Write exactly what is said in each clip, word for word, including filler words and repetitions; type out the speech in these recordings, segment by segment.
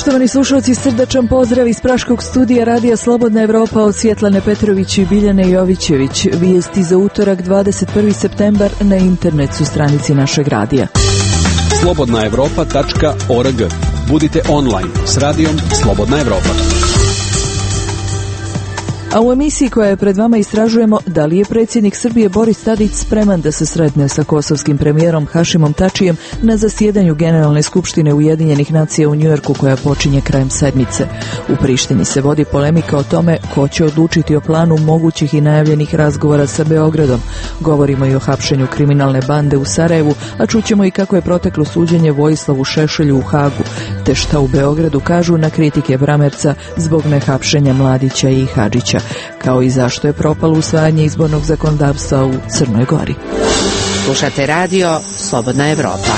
Poštovani slušalci, srdačan pozdrav iz praškog studija Radija Slobodna Evropa od Svjetlane Petrović i Biljane Jovićević. Vijesti za utorak dvadeset prvi septembar na internet su stranici našeg radija. slobodna evropa tačka org. Budite online s radijom Slobodna Evropa. A u emisiji koja je pred vama istražujemo da li je predsjednik Srbije Boris Tadić spreman da se sretne sa kosovskim premijerom Hašimom Tačijem na zasjedanju Generalne skupštine Ujedinjenih nacija u Njujorku koja počinje krajem sedmice. U Prištini se vodi polemika o tome ko će odlučiti o planu mogućih i najavljenih razgovora sa Beogradom. Govorimo i o hapšenju kriminalne bande u Sarajevu, a čućemo i kako je proteklo suđenje Vojislavu Šešelju u Hagu, te šta u Beogradu kažu na kritike Bramerca zbog nehapšenja Mladića i Hadžića, kao i zašto je propalo usvajanje izbornog zakonodavstva u Crnoj Gori. Slušate radio Slobodna Evropa.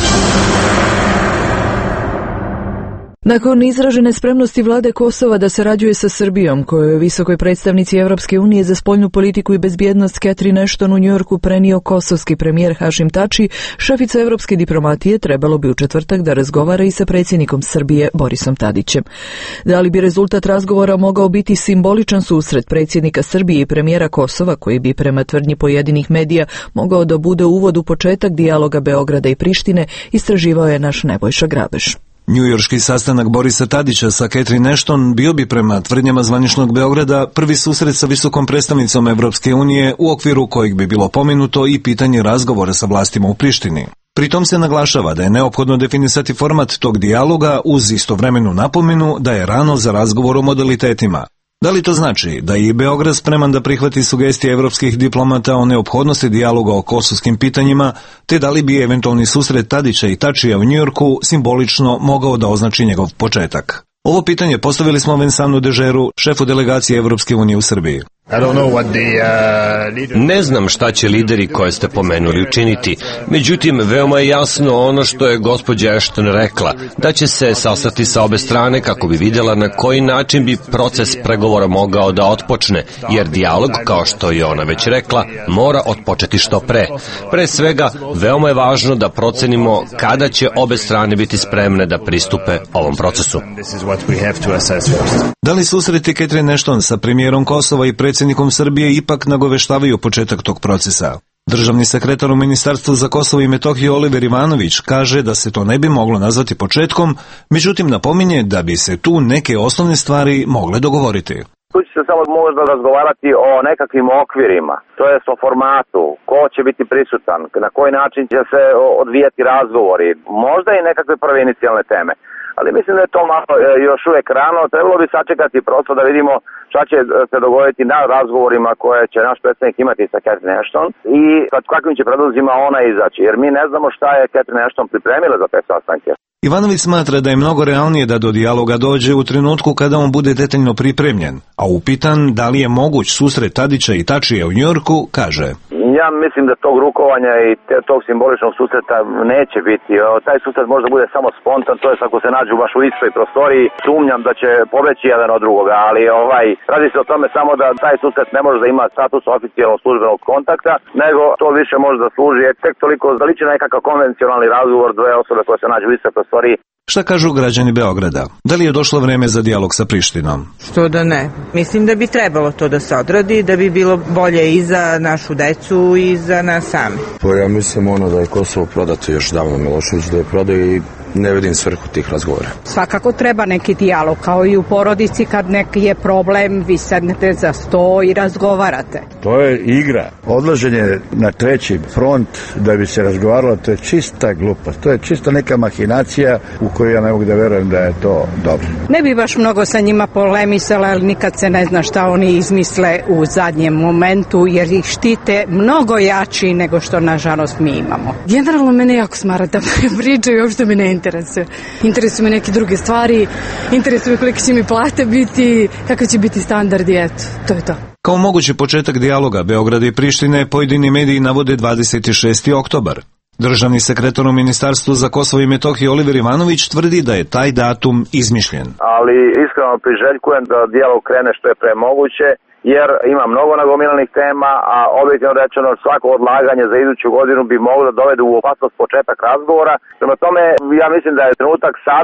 Nakon izražene spremnosti vlade Kosova da sarađuje sa Srbijom, kojoj je visokoj predstavnici Evropske unije za spoljnu politiku i bezbjednost Catherine Ashton u Njujorku prenio kosovski premijer Hašim Tači, šefica evropske diplomatije trebalo bi u četvrtak da razgovara i sa predsjednikom Srbije Borisom Tadićem. Da li bi rezultat razgovora mogao biti simboličan susret predsjednika Srbije i premijera Kosova, koji bi prema tvrdnji pojedinih medija mogao da bude uvod u početak dijaloga Beograda i Prištine, istraživao je naš Nebojša Grabeš. Njujorški sastanak Borisa Tadića sa Catherine Ashton bio bi prema tvrdnjama zvaničnog Beograda prvi susret sa visokom predstavnicom Evropske unije u okviru kojeg bi bilo pomenuto i pitanje razgovora sa vlastima u Prištini. Pritom se naglašava da je neophodno definisati format tog dijaloga uz istovremenu napomenu da je rano za razgovor o modalitetima. Da li to znači da je i Beograd spreman da prihvati sugestije evropskih diplomata o neophodnosti dijaloga o kosovskim pitanjima, te da li bi eventualni susret Tadića i Tačija u Njujorku simbolično mogao da označi njegov početak? Ovo pitanje postavili smo Vincentu Dežeru, šefu delegacije Evropske unije u Srbiji. Ne znam šta će lideri koje ste pomenuli učiniti, međutim veoma je jasno ono što je gospođa Ashton rekla, da će se sastati sa obe strane kako bi vidjela na koji način bi proces pregovora mogao da otpočne, jer dijalog, kao što je ona već rekla, mora otpočeti što pre. Pre svega, veoma je važno da procenimo kada će obe strane biti spremne da pristupe ovom procesu. Da li susreti Catherine Ashton sa premijerom Kosova i predsjednikom Srbije ipak nagoveštavaju početak tog procesa? Državni sekretar u Ministarstvu za Kosovo i Metohiju Oliver Ivanović kaže da se to ne bi moglo nazvati početkom, međutim napominje da bi se tu neke osnovne stvari mogle dogovoriti. Tu će se samo možda razgovarati o nekakvim okvirima, to jest o formatu, ko će biti prisutan, na koji način će se odvijati razgovori, možda i nekakve prve inicijalne teme. Ali mislim da je to malo još uvijek rano, trebalo bi sačekati prosto da vidimo šta će se dogoditi na razgovorima koje će naš predsjednik imati sa Catherine Ashton i sa kakvim će predlozima ona izaći, jer mi ne znamo šta je Catherine Ashton pripremila za te sastanke. Ivanović smatra da je mnogo realnije da do dijaloga dođe u trenutku kada on bude detaljno pripremljen, a upitan da li je moguć susret Tadića i Tačija u Njujorku, kaže: Ja mislim da tog rukovanja i te, tog simboličnog susreta neće biti. Taj susret možda bude samo spontan, to je ako se nađu baš u istoj prostoriji, sumnjam da će pobeći jedan od drugoga, ali ovaj, radi se o tome samo da taj susret ne može da ima status oficijalnog službenog kontakta, nego to više može da služi tek toliko da liči nekakav konvencionalni razgovor dve osobe koje se nađu u istoj prostoriji. Šta kažu građani Beograda? Da li je došlo vreme za dijalog sa Prištinom? Što da ne. Mislim da bi trebalo to da se odradi, da bi bilo bolje i za našu decu i za nas sami. Pa ja mislim ono da je Kosovo prodato još davno, Milošević da je prodao i ne vidim svrhu tih razgovora. Svakako treba neki dijalog, kao i u porodici kad neki je problem, vi sednete za sto i razgovarate. To je igra. Odlaženje na treći front da bi se razgovaralo, to je čista glupost. To je čista neka mahinacija u koju ja ne mogu da verujem da je to dobro. Ne bi baš mnogo sa njima polemisala, ali nikad se ne zna šta oni izmisle u zadnjem momentu, jer ih štite mnogo jači nego što nažalost mi imamo. Generalno mene jako smara da pričaju, uopšte me ne interesuje. Interesuju me neke druge stvari, interesuju me koliko će mi plate biti, kako će biti standardi, eto, to je to. Kao mogući početak dijaloga Beograda i Prištine, pojedini mediji navode dvadeset šesti oktobar. Državni sekretar u Ministarstvu za Kosovo i Metohiju Oliver Ivanović tvrdi da je taj datum izmišljen. Ali iskreno priželjkujem da dijalog krene što je pre moguće, jer ima mnogo nagomilanih tema, a objektivno rečeno svako odlaganje za iduću godinu bi moglo da dovede u opasnost početak razgovora. Prema tome, ja mislim da je trenutak sada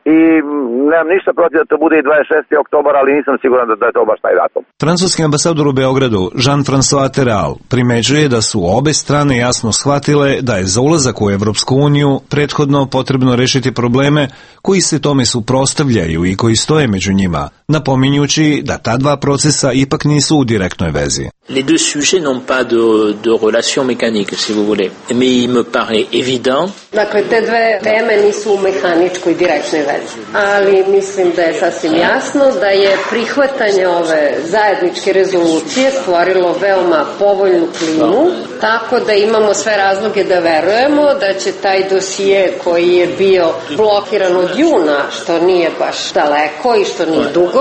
i nemam ništa protiv da to bude i dvadeset šestog oktobra, ali nisam siguran da, da je to baš taj datum. Francuski ambasador u Beogradu, Jean-François Terral, primećuje da su obe strane jasno shvatile da je za ulazak u Evropsku uniju prethodno potrebno rešiti probleme koji se tome suprotstavljaju i koji stoje među njima, napominjući da ta dva procesa ipak nisu u direktnoj vezi. Les deux sujets n'ont pas de, de relation mécanique, si vous voulez. Mais il me paraît évident. Dakle, te dve teme nisu u mehaničkoj direktnoj vezi. Ali mislim da je sasvim jasno da je prihvatanje ove zajedničke rezolucije stvorilo veoma povoljnu klimu, tako da imamo sve razloge da verujemo da će taj dosije koji je bio blokiran od juna, što nije baš daleko i što nije dugo,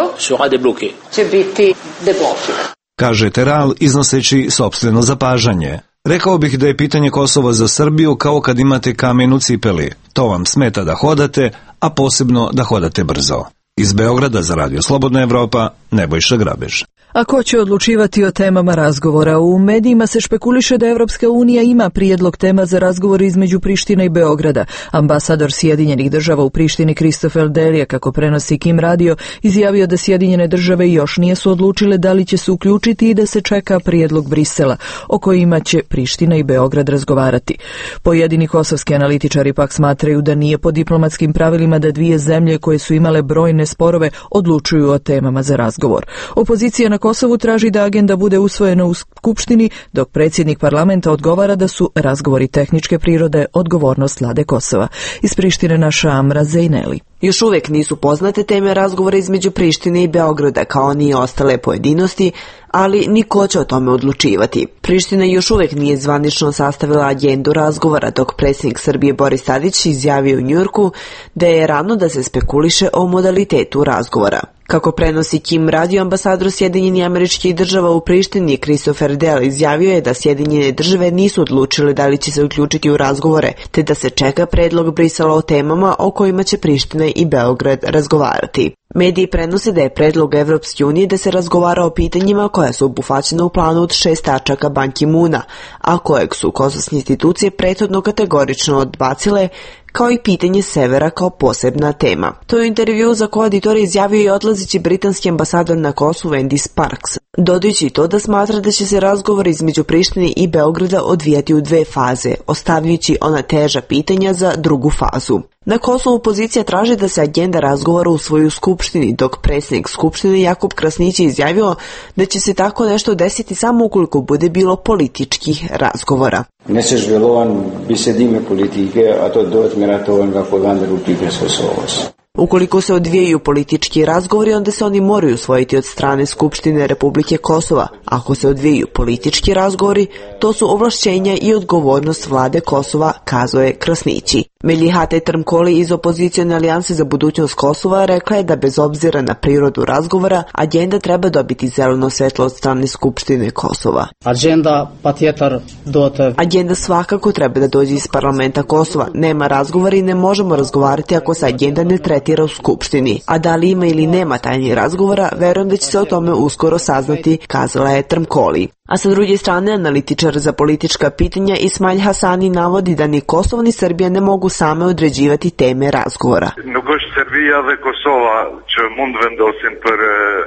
će biti deblokiran. Kaže Terral iznoseći sopstveno zapažanje. Rekao bih da je pitanje Kosova za Srbiju kao kad imate kamen u cipeli. To vam smeta da hodate, a posebno da hodate brzo. Iz Beograda za Radio Slobodna Evropa, Nebojša Grabež. A ko će odlučivati o temama razgovora? U medijima se špekuliše da Evropska unija ima prijedlog tema za razgovor između Prištine i Beograda. Ambasador Sjedinjenih država u Prištini Christopher Delia, kako prenosi Kim radio, izjavio da Sjedinjene države još nisu odlučile da li će se uključiti i da se čeka prijedlog Brisela, o kojima će Priština i Beograd razgovarati. Pojedini kosovski analitičari pak smatraju da nije po diplomatskim pravilima da dvije zemlje koje su imale brojne sporove odlučuju o temama za razgovor. Opozicija na Kosovu traži da agenda bude usvojena u Skupštini, dok predsjednik parlamenta odgovara da su razgovori tehničke prirode odgovornost vlade Kosova. Iz Prištine naša Amra Zejneli. Još uvijek nisu poznate teme razgovora između Prištine i Beograda kao ni ostale pojedinosti, ali niko će o tome odlučivati. Priština još uvijek nije zvanično sastavila agendu razgovora, dok predsjednik Srbije Boris Tadić izjavio u Njujorku da je rano da se spekuliše o modalitetu razgovora. Kako prenosi Kim radio, ambasador Sjedinjenih Američkih Država u Prištini Christopher Dell izjavio je da Sjedinjene države nisu odlučile da li će se uključiti u razgovore, te da se čeka predlog Brisela o temama o kojima će Priština i Beograd razgovarati. Mediji prenose da je predlog Evropske unije da se razgovara o pitanjima koja su obuhvaćena u planu od šest tačaka Ban Ki-moona, a kojeg su kosovske institucije prethodno kategorično odbacile, kao i pitanje severa kao posebna tema. To je u intervju za koauditora izjavio i odlazeći britanski ambasador na Kosovu Andy Sparks, dodajući to da smatra da će se razgovor između Prištine i Beograda odvijati u dve faze, ostavljajući ona teža pitanja za drugu fazu. Na Kosovu opozicija traži da se agenda razgovora usvoji u Skupštini, dok predsjednik Skupštine Jakub Krasnić je izjavio da će se tako nešto desiti samo ukoliko bude bilo političkih razgovora. Nesses zhvillohen bisedime politike, ato duhet miratohen nga foganda Republikës Kosovës. Ukoliko se odvijaju politički razgovori, onda se oni moraju usvojiti od strane Skupštine Republike Kosova. Ako se odvijaju politički razgovori, to su ovlašćenja i odgovornost vlade Kosova, kazao je Krasnići. Melihate Trmkoli iz opozicione alijanse za budućnost Kosova rekla je da bez obzira na prirodu razgovora, agenda treba dobiti zeleno svetlo od strane Skupštine Kosova. Agenda patjetar dote. Agenda svakako treba da dođe iz parlamenta Kosova. Nema razgovora i ne možemo razgovarati ako se agenda ne tretira u Skupštini. A da li ima ili nema tajnih razgovora, verujem da će se o tome uskoro saznati, kazala je Trmkoli. A sa druge strane, analitičar za politička pitanja Ismail Hasani navodi da ni Kosovo ni Srbija ne mogu same određivati teme razgovora. Nuk është Serbia dhe Kosova që mund vendosin për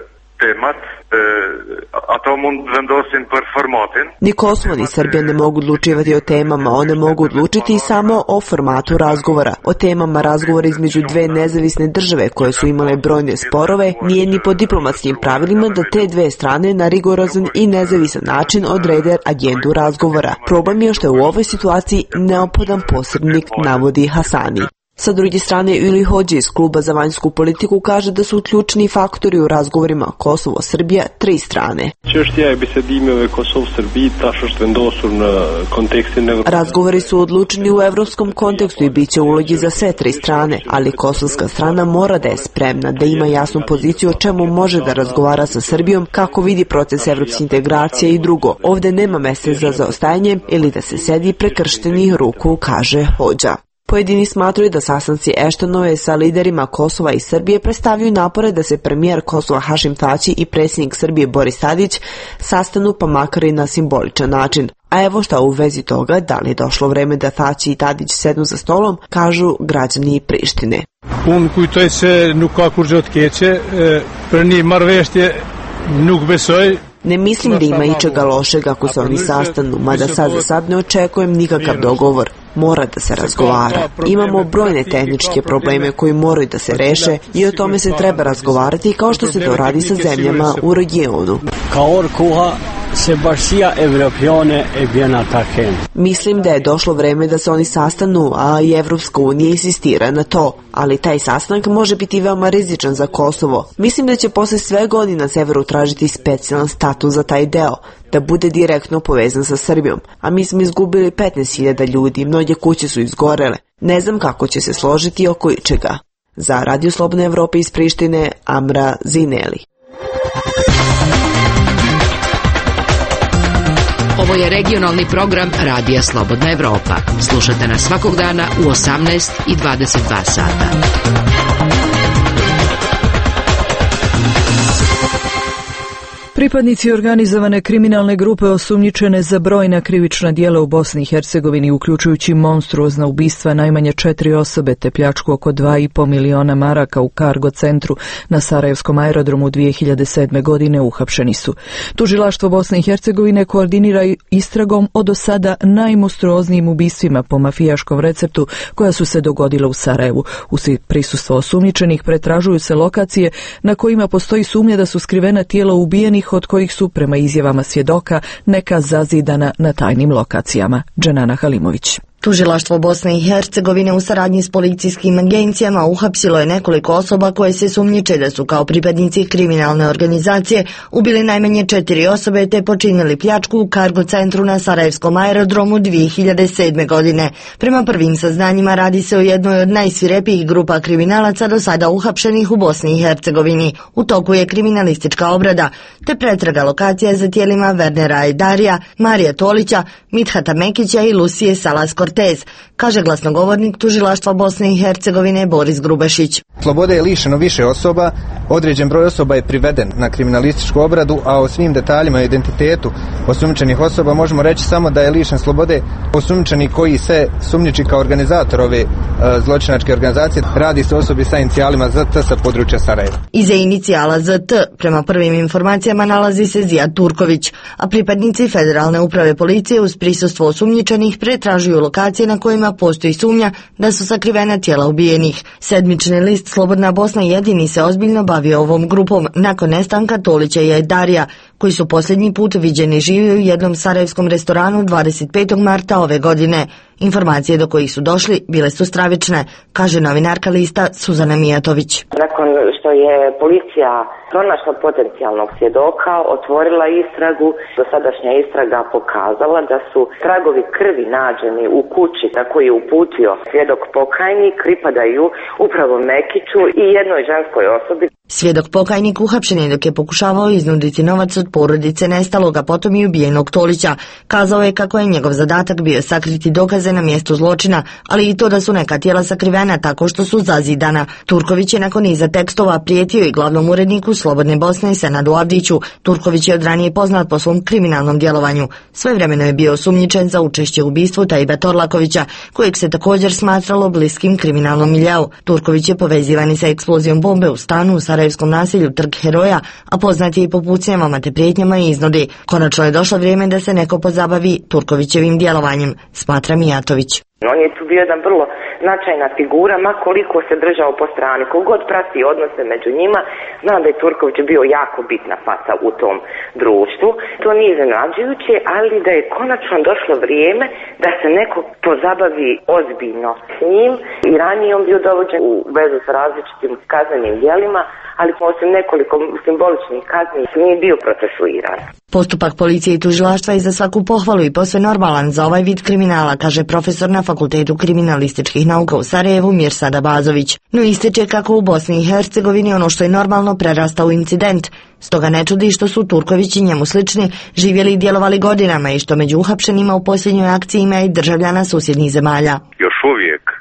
temat, ato mund vendosin për formatin. Ni Kosovo ni Srbija ne mogu odlučivati o temama, one mogu odlučiti samo o formatu razgovora. O temama razgovora između dve nezavisne države koje su imale brojne sporove nije ni po diplomatskim pravilima da te dve strane na rigorozan i nezavisan način odrede agendu razgovora. Problem je što je u ovoj situaciji neophodan posrednik, navodi Hasani. Sa druge strane, Ili Hođe iz Kluba za vanjsku politiku kaže da su ključni faktori u razgovorima Kosovo-Srbija tri strane. Çështja e bisedimeve Kosov-Srbi tash është vendosur në kontekstin evropskom. Razgovori su odlučeni u evropskom kontekstu i biće ulogi za sve tri strane, ali kosovska strana mora da je spremna, da ima jasnu poziciju o čemu može da razgovara sa Srbijom, kako vidi proces evropske integracije i drugo. Ovde nema mesta za zaostajanje ili da se sedi prekrštenih ruku, kaže Hođa. Pojedini smatruju da sastanci Eštonove sa liderima Kosova i Srbije predstavljaju napore da se premijer Kosova Hašim Tači i predsjednik Srbije Boris Tadić sastanu pa makar i na simboličan način. A evo šta u vezi toga, da li je došlo vreme da Tači i Tadić sednu za stolom, kažu građani Prištine. Unë kujtoj se nuk ka kur gjot keqe, për një marrëveshje nuk besoj. Ne mislim da ima ičega lošeg ako se oni sastanu, mada sad za sad ne očekujem nikakav dogovor. Mora da se razgovara. Imamo brojne tehničke probleme koji moraju da se reše i o tome se treba razgovarati kao što se to radi sa zemljama u regionu. Mislim da je došlo vreme da se oni sastanu, a i Evropska unija insistira na to, ali taj sastanak može biti veoma rizičan za Kosovo. Mislim da će posle svega oni na severu tražiti specijalan status za taj deo, da bude direktno povezan sa Srbijom, a mi smo izgubili petnaest hiljada ljudi, mnoge kuće su izgorele. Ne znam kako će se složiti oko ičega. Za Radio Slobodna Evropa iz Prištine, Amra Zineli. Ovo je regionalni program Radija Slobodna Evropa. Slušate nas svakog dana u osamnaest i dvadeset dva sata. Pripadnici organizovane kriminalne grupe osumnjičene za brojna krivična djela u Bosni i Hercegovini, uključujući monstruozna ubistva najmanje četiri osobe te pljačku oko dva i po miliona maraka u Kargo centru na Sarajevskom aerodromu dvije hiljade sedme. godine uhapšeni su. Tužilaštvo Bosne i Hercegovine koordinira istragom o do sada najmonstruoznijim ubistvima po mafijaškom receptu koja su se dogodila u Sarajevu. Uz prisustvo osumnjičenih pretražuju se lokacije na kojima postoji sumnja da su skrivena tijela ubijenih, od kojih su, prema izjavama svjedoka, neka zazidana na tajnim lokacijama. Dženana Halimović. Tužilaštvo Bosne i Hercegovine u saradnji s policijskim agencijama uhapsilo je nekoliko osoba koje se sumnjiče da su kao pripadnici kriminalne organizacije ubili najmanje četiri osobe te počinili pljačku u Kargo centru na Sarajevskom aerodromu dvije hiljade sedme. godine. Prema prvim saznanjima radi se o jednoj od najsvirepijih grupa kriminalaca do sada uhapšenih u Bosni i Hercegovini. U toku je kriminalistička obrada te pretraga lokacija za tijelima Wernera Ajdarija, Marija Tolića, Mithata Mekića i Lucije Salas Cortez, kaže glasnogovornik Tužilaštva Bosne i Hercegovine Boris Grubešić. Slobode je lišeno više osoba, određen broj osoba je priveden na kriminalističku obradu, a o svim detaljima i identitetu osumnjičenih osoba možemo reći samo da je lišen slobode osumnjičeni koji se sumnjiči kao organizator ove e, zločinačke organizacije. Radi se o osobi sa inicijalima Z T sa područja Sarajeva. Iza inicijala Z T, prema prvim informacijama, nalazi se Zijad Turković, a pripadnici Federalne uprave policije uz prisustvo osumnjičenih pretražuju lokacije na kojima postoji sumnja da su sakrivena tijela ubijenih. Sedmični list Slobodna Bosna jedini se ozbiljno bavio ovom grupom nakon nestanka Tolića i Ajdarija, koji su posljednji put viđeni živi u jednom sarajevskom restoranu dvadeset petog marta ove godine. Informacije do kojih su došli bile su stravične, kaže novinarka lista Suzana Mijatović. Nakon što je policija pronašla potencijalnog svjedoka, otvorila istragu, dosadašnja istraga pokazala da su tragovi krvi nađeni u kući na koju je uputio svjedok pokajnik, pripadaju upravo Mekiću i jednoj ženskoj osobi. Svjedok pokajnik uhapšen je dok je pokušavao iznuditi novac od porodice nestaloga, potom i ubijenog Tolića. Kazao je kako je njegov zadatak bio sakriti dokaze na mjestu zločina, ali i to da su neka tijela sakrivena tako što su zazidana. Turković je nakon iza tekstova prijetio i glavnom uredniku Slobodne Bosne Senadu Avdiću. Turković je od ranije poznat po svom kriminalnom djelovanju. Svojevremeno je bio osumnjičen za učešće u ubistvu Tajiba Torlakovića, kojeg se također smatralo bliskim kriminalnom miljeu. Turković je povezivan sa eksplozijom bombe u stanu u sarajevskom naselju Trg Heroja, a poznat je i po pucnjavama te prijetnjama i iznudi. Konačno je došlo vrijeme da se neko pozabavi Turkovićevim djelovanjem, smatra Mijatović. On je tu bio jedan vrlo značajna figura, ma koliko se držao po strani. Kogod prati odnose među njima, zna da je Turković bio jako bitna faca u tom društvu. To nije iznenađujuće, ali da je konačno došlo vrijeme da se neko pozabavi ozbiljno s njim. I ranije on bio dovođen u vezu sa različitim kaznenim djelima, ali osim nekoliko simboličnih kazni nije bio procesuiran. Postupak policije i tužilaštva je za svaku pohvalu i posve normalan za ovaj vid kriminala, kaže profesor na Fakultetu kriminalističkih nauka u Sarajevu Mirsad Abazović. No ističe kako u Bosni i Hercegovini ono što je normalno prerasta u incident. Stoga ne čudi što su Turković i njemu slični živjeli i djelovali godinama i što među uhapšenima u posljednjoj akciji ima i državljana susjednih zemalja. Još uvijek kriminal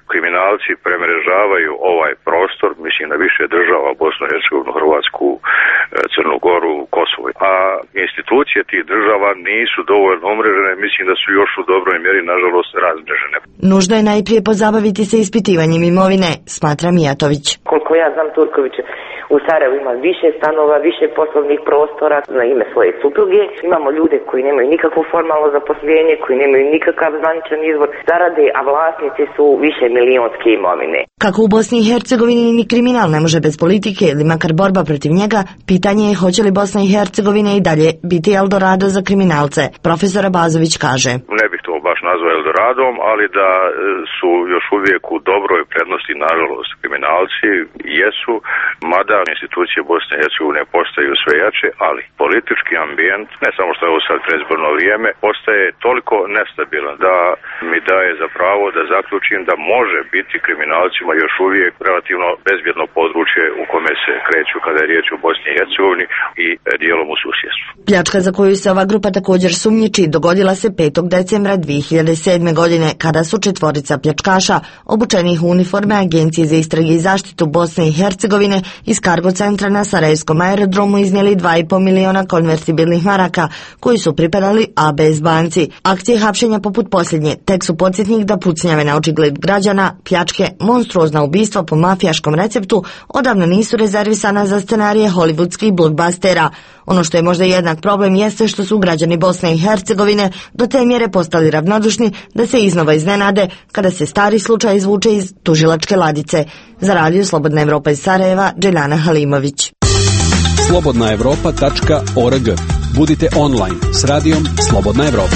kriminalci premrežavaju ovaj prostor, mislim na više država, Bosnu i Hercegovinu, Hrvatsku, Crnu Goru, Kosovo. A institucije tih država nisu dovoljno umrežene, mislim da su još u dobroj mjeri, nažalost, razmrežene. Nužno je najprije pozabaviti se ispitivanjem imovine, smatra Mijatović. Koliko ja znam, Turković u Sarajevu ima više stanova, više poslovnih prostora na ime svoje supruge. Imamo ljude koji nemaju nikakvo formalno zaposlenje, koji nemaju nikakav zvaničan izvor zarade, a vlasnici su više milionske imovine. Kako u Bosni i Hercegovini ni kriminal ne može bez politike ili makar borba protiv njega, pitanje je hoće li Bosna i Hercegovina i dalje biti Eldorado za kriminalce. Profesor Abazović kaže. Ne bih to baš nazvao Eldoradom, ali da su još uvijek u dobroj prednosti, nažalost, kriminalci jesu, mada institucije Bosne i Hercegovine postaju sve jače, ali politički ambijent, ne samo što je ovo sad predizborno vrijeme, postaje toliko nestabilan da mi daje za pravo da zaključim da može biti kriminalcima još uvijek relativno bezbjedno područje u kome se kreću kada je riječ o Bosni i Hercegovini i dijelom u susjedstvu. Pljačka za koju se ova grupa također sumnjiči dogodila se petog decembra dvije hiljade sedme. godine kada su četvorica pljačkaša obučenih u uniforme Agencije za istrage i zaštitu Bosne i Hercegovine iz kargo centra na Sarajevskom aerodromu iznijeli dva i po miliona konvertibilnih maraka koji su pripadali A B S banci. Akcije hapšenja poput posljednje tek su podsjetnik da pucnjave na očigled građana, pljačke, monstruozna ubistva po mafijaškom receptu odavno nisu rezervisana za scenarije hollywoodskih blockbustera. Ono što je možda jednak problem jeste što su građani Bosne i Hercegovine do te mjere postali ravnodušni da se iznova iznenade kada se stari slučaj izvuče iz tužilačke ladice. Za Radio Slobodna Evropa iz Sarajeva, Dželjana Halimović. slobodna evropa tačka org. Budite online s radijom Slobodna Evropa.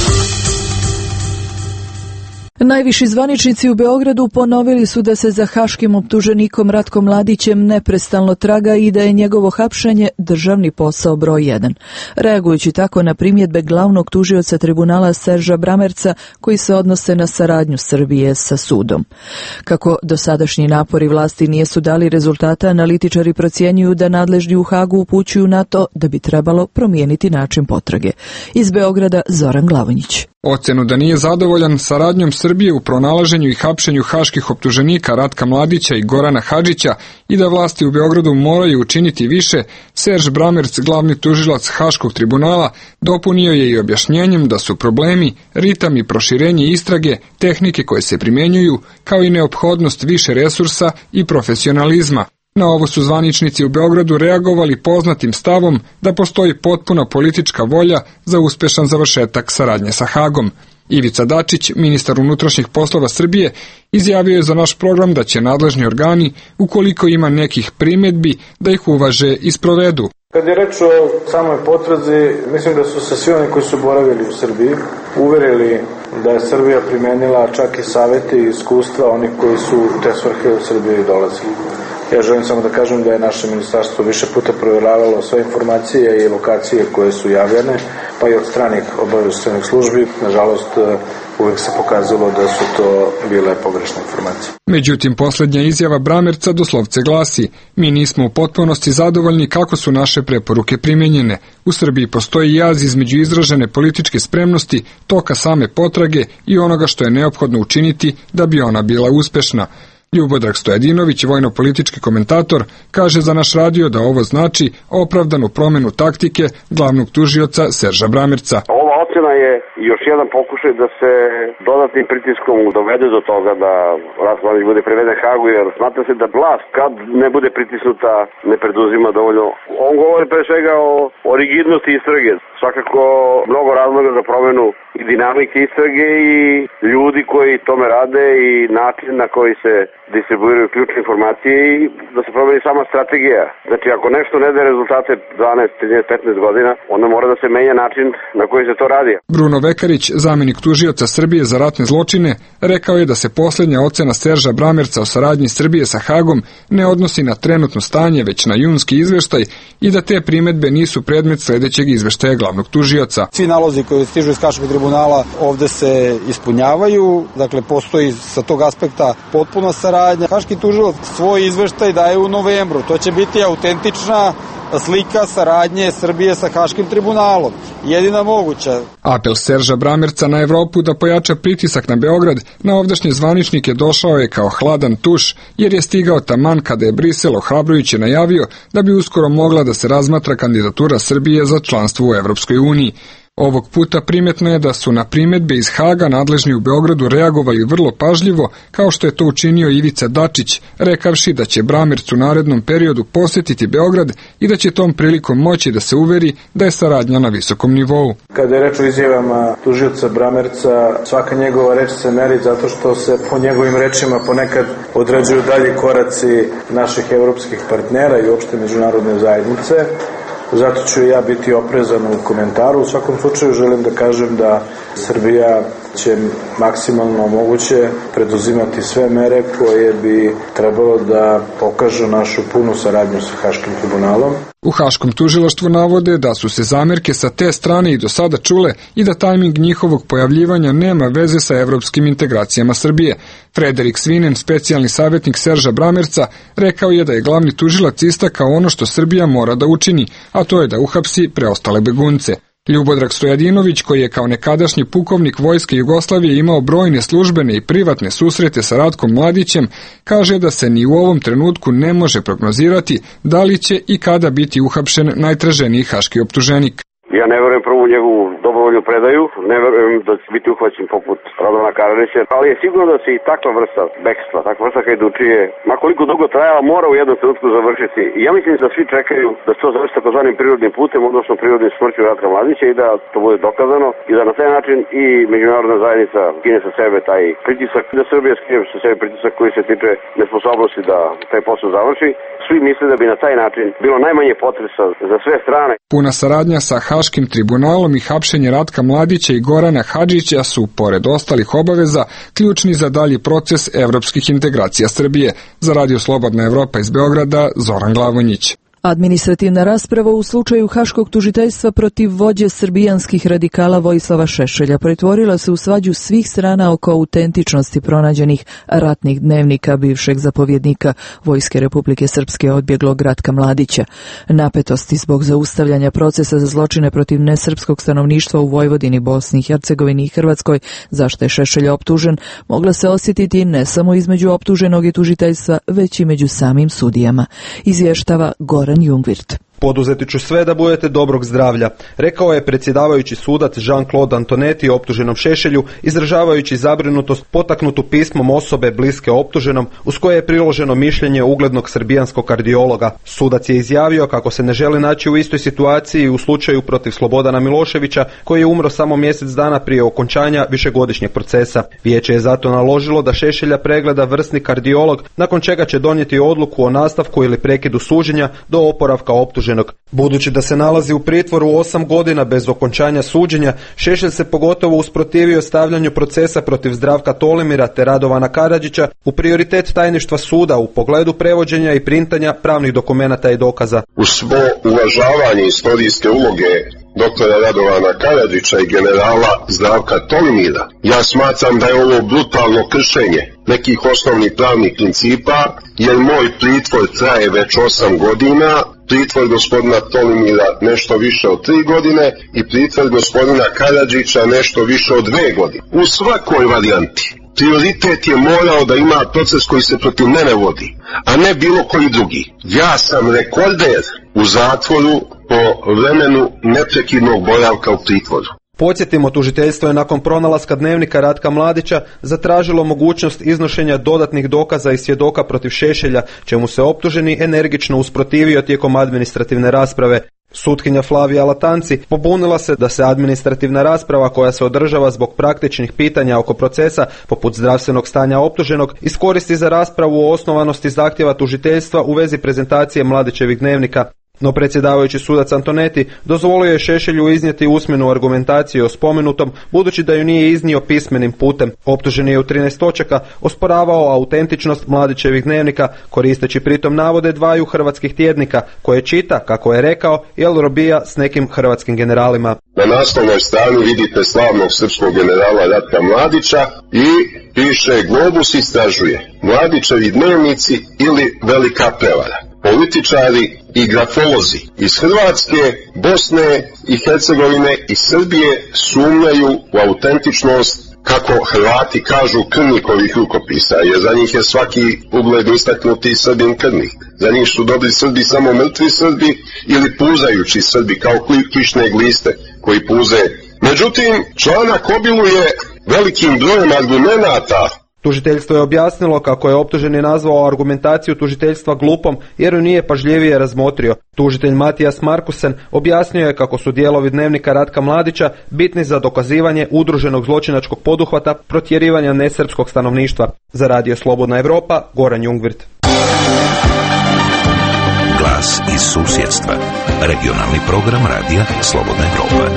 Najviši zvaničnici u Beogradu ponovili su da se za haškim optuženikom Ratkom Mladićem neprestano traga i da je njegovo hapšenje državni posao broj jedan. Reagujući tako na primjedbe glavnog tužioca tribunala Serža Bramerca koji se odnose na saradnju Srbije sa sudom. Kako dosadašnji napori vlasti nisu dali rezultata, analitičari procjenjuju da nadležni u Hagu upućuju na to da bi trebalo promijeniti način potrage. Iz Beograda Zoran Glavonjić. Ocenu da nije zadovoljan saradnjom Srbije u pronalaženju i hapšenju haških optuženika Ratka Mladića i Gorana Hadžića i da vlasti u Beogradu moraju učiniti više, Serž Bramerc, glavni tužilac Haškog tribunala, dopunio je i objašnjenjem da su problemi, ritam i proširenje istrage, tehnike koje se primjenjuju, kao i neophodnost više resursa i profesionalizma. Na ovo su zvaničnici u Beogradu reagovali poznatim stavom da postoji potpuna politička volja za uspešan završetak saradnje sa Hagom. Ivica Dačić, ministar unutrašnjih poslova Srbije, izjavio je za naš program da će nadležni organi, ukoliko ima nekih primjedbi, da ih uvaže i sprovedu. Kad je reč o samoj potrazi, mislim da su se svi oni koji su boravili u Srbiji uverili da je Srbija primenila čak i savjeti i iskustva onih koji su u te svrhe u Srbiji dolazili. Ja želim samo da kažem da je naše ministarstvo više puta provjeravalo sve informacije i lokacije koje su javljene, pa i od stranih obavještajnih službi. Nažalost, uvijek se pokazalo da su to bile pogrešne informacije. Međutim, posljednja izjava Bramerca doslovce glasi: mi nismo u potpunosti zadovoljni kako su naše preporuke primjenjene. U Srbiji postoji jaz između izražene političke spremnosti, toka same potrage i onoga što je neophodno učiniti da bi ona bila uspešna. Ljubodrag Stojadinović, vojno-politički komentator, kaže za naš radio da ovo znači opravdanu promjenu taktike glavnog tužioca Serža Bramerca. Ova ocjena je još jedan pokušaj da se dodatnim pritiskom dovede do toga da Ratko Mladić bude priveden Hagu, jer smatra se da vlast kad ne bude pritisnuta ne preduzima dovoljno. On govori pre svega o, o rigidnosti istrage. Svakako mnogo razloga za promjenu i dinamike istrage i ljudi koji tome rade i način na koji se distribuiraju ključne informacije i da se promeni sama strategija. Znači, ako nešto ne daje rezultate dvanaest, trinaest, petnaest godina, onda mora da se menja način na koji se to radi. Bruno Vekarić, zamenik tužioca Srbije za ratne zločine, rekao je da se posljednja ocena Serža Bramerca o saradnji Srbije sa Hagom ne odnosi na trenutno stanje, već na junski izveštaj i da te primedbe nisu predmet sljedećeg izveštaja glavnog tužioca. Svi nalozi koji stižu iz Haškog tribunala ovde se ispunjavaju, dakle postoji sa tog aspekta potpuna saradnja. Haški tužilac svoj izveštaj daje u novembru, to će biti autentična slika saradnje Srbije sa Haškim tribunalom. Jedina moguća. Apel Serža Bramerca na Evropu da pojača pritisak na Beograd na ovdašnje zvaničnike došao je kao hladan tuš, jer je stigao taman kada je Brisel ohrabrujuće najavio da bi uskoro mogla da se razmatra kandidatura Srbije za članstvo u Evropskoj uniji. Ovog puta primjetno je da su na primjedbe iz Haga nadležni u Beogradu reagovali vrlo pažljivo, kao što je to učinio Ivica Dačić, rekavši da će Bramerc u narednom periodu posjetiti Beograd i da će tom prilikom moći da se uveri da je saradnja na visokom nivou. Kada je reč o izjavama tužioca Bramerca, svaka njegova reč se meri zato što se po njegovim rečima ponekad određuju dalji koraci naših evropskih partnera i uopšte međunarodne zajednice. Zato ću ja biti oprezan u komentaru. U svakom slučaju želim da kažem da Srbija će maksimalno moguće preduzimati sve mere koje bi trebalo da pokažu našu punu saradnju sa Haškim tribunalom. U Haškom tužilaštvu navode da su se zamerke sa te strane i do sada čule i da tajming njihovog pojavljivanja nema veze sa evropskim integracijama Srbije. Frederik Svinen, specijalni savjetnik Serža Bramerca, rekao je da je glavni tužilac istakao ono što Srbija mora da učini, a to je da uhapsi preostale begunce. Ljubodrag Stojadinović, koji je kao nekadašnji pukovnik Vojske Jugoslavije imao brojne službene i privatne susrete sa Ratkom Mladićem, kaže da se ni u ovom trenutku ne može prognozirati da li će i kada biti uhapšen najtraženiji haški optuženik. Ja ne verujem prvo u njegovu dobrovoljnu predaju, ne verujem da će biti uhvaćen poput Radovana Karadžića, ali je sigurno da se i takva vrsta bekstva, takva vrsta hajdučije, ma koliko dugo trajala, mora u jednom trenutku završiti. I ja mislim da svi čekaju da se to završi takozvanim prirodnim putem, odnosno prirodnim smrću Ratka Mladića i da to bude dokazano i da na taj način i međunarodna zajednica skine sa sebe taj pritisak, da Srbija skine sa sebe pritisak koji se tiče nesposobnosti da taj posao završi. Svi misle da bi na taj način bilo najmanje potresa za sve strane. Puna saradnja sa Haškim tribunalom i hapšenje Ratka Mladića i Gorana Hadžića su, pored ostalih obaveza, ključni za dalji proces evropskih integracija Srbije. Za Radio Slobodna Evropa iz Beograda, Zoran Glavonjić. Administrativna rasprava u slučaju haškog tužiteljstva protiv vođe srbijanskih radikala Vojislava Šešelja pretvorila se u svađu svih strana oko autentičnosti pronađenih ratnih dnevnika bivšeg zapovjednika Vojske Republike Srpske odbjeglog Ratka Mladića. Napetosti zbog zaustavljanja procesa za zločine protiv nesrpskog stanovništva u Vojvodini, Bosni i Hercegovini i Hrvatskoj, zašto je Šešelj optužen, mogla se osjetiti ne samo između optuženog i tužiteljstva, već i među samim sudijama. Izvještava Goran Jungwirth. Poduzeti ću sve da budete dobrog zdravlja, rekao je predsjedavajući sudac Jean-Claude Antonetti optuženom Šešelju, izražavajući zabrinutost potaknutu pismom osobe bliske optuženom, uz koje je priloženo mišljenje uglednog srbijanskog kardiologa. Sudac je izjavio kako se ne želi naći u istoj situaciji u slučaju protiv Slobodana Miloševića, koji je umro samo mjesec dana prije okončanja višegodišnjeg procesa. Vijeće je zato naložilo da Šešelja pregleda vrsni kardiolog, nakon čega će donijeti odluku o nastavku ili prekidu suđenja do oporavka optuženog. Budući da se nalazi u pritvoru osam godina bez okončanja suđenja, Šešelj se pogotovo usprotivio stavljanju procesa protiv Zdravka Tolimira te Radovana Karadžića u prioritet tajništva suda u pogledu prevođenja i printanja pravnih dokumenata i dokaza. U svo uvažavanje istorijske uloge doktora Radovana Karadžića i generala Zdravka Tolimira, ja smatram da je ovo brutalno kršenje nekih osnovnih pravnih principa, jer moj pritvor traje već osam godina, pritvor gospodina Tolimira nešto više od tri godine i pritvor gospodina Karadžića nešto više od dve godine. U svakoj varijanti prioritet je morao da ima proces koji se protiv mene vodi, a ne bilo koji drugi. Ja sam rekorder u zatvoru po vremenu neprekidnog boravka u pritvoru. Podsjetimo, tužiteljstvo je nakon pronalaska dnevnika Ratka Mladića zatražilo mogućnost iznošenja dodatnih dokaza i svjedoka protiv Šešelja, čemu se optuženi energično usprotivio tijekom administrativne rasprave. Sutkinja Flavija Latanci pobunila se da se administrativna rasprava koja se održava zbog praktičnih pitanja oko procesa, poput zdravstvenog stanja optuženog, iskoristi za raspravu o osnovanosti zahtjeva tužiteljstva u vezi prezentacije Mladićevih dnevnika. No predsjedavajući sudac Antonetti dozvolio je Šešelju iznijeti usmenu argumentaciju o spomenutom, budući da ju nije iznio pismenim putem. Optuženi je u trinaest točaka osporavao autentičnost Mladićevih dnevnika, koristeći pritom navode dvaju hrvatskih tjednika, koje čita, kako je rekao, jel robija s nekim hrvatskim generalima. Na naslovnoj strani vidite slavnog srpskog generala Ratka Mladića i piše: Globus istražuje, Mladićevi dnevnici ili velika prevara. političari i grafolozi iz Hrvatske, Bosne i Hercegovine i Srbije sumnjaju u autentičnost, kako Hrvati kažu, krvnikovih rukopisa, jer za njih je svaki ugledni istaknuti Srbin krvnik. Za njih su dobri Srbi samo mrtvi Srbi ili puzajući Srbi, kao kišne gliste koji puze. Međutim, članak obiluje velikim brojem argumenata. Tužiteljstvo je objasnilo kako je optuženi nazvao argumentaciju tužiteljstva glupom jer ju nije pažljivije razmotrio. Tužitelj Matijas Markusen objasnio je kako su dijelovi dnevnika Ratka Mladića bitni za dokazivanje udruženog zločinačkog poduhvata protjerivanja nesrpskog stanovništva. Za Radio Slobodna Evropa, Goran Jungvirt. Glas iz susjedstva. Regionalni program Radija Slobodna Evropa.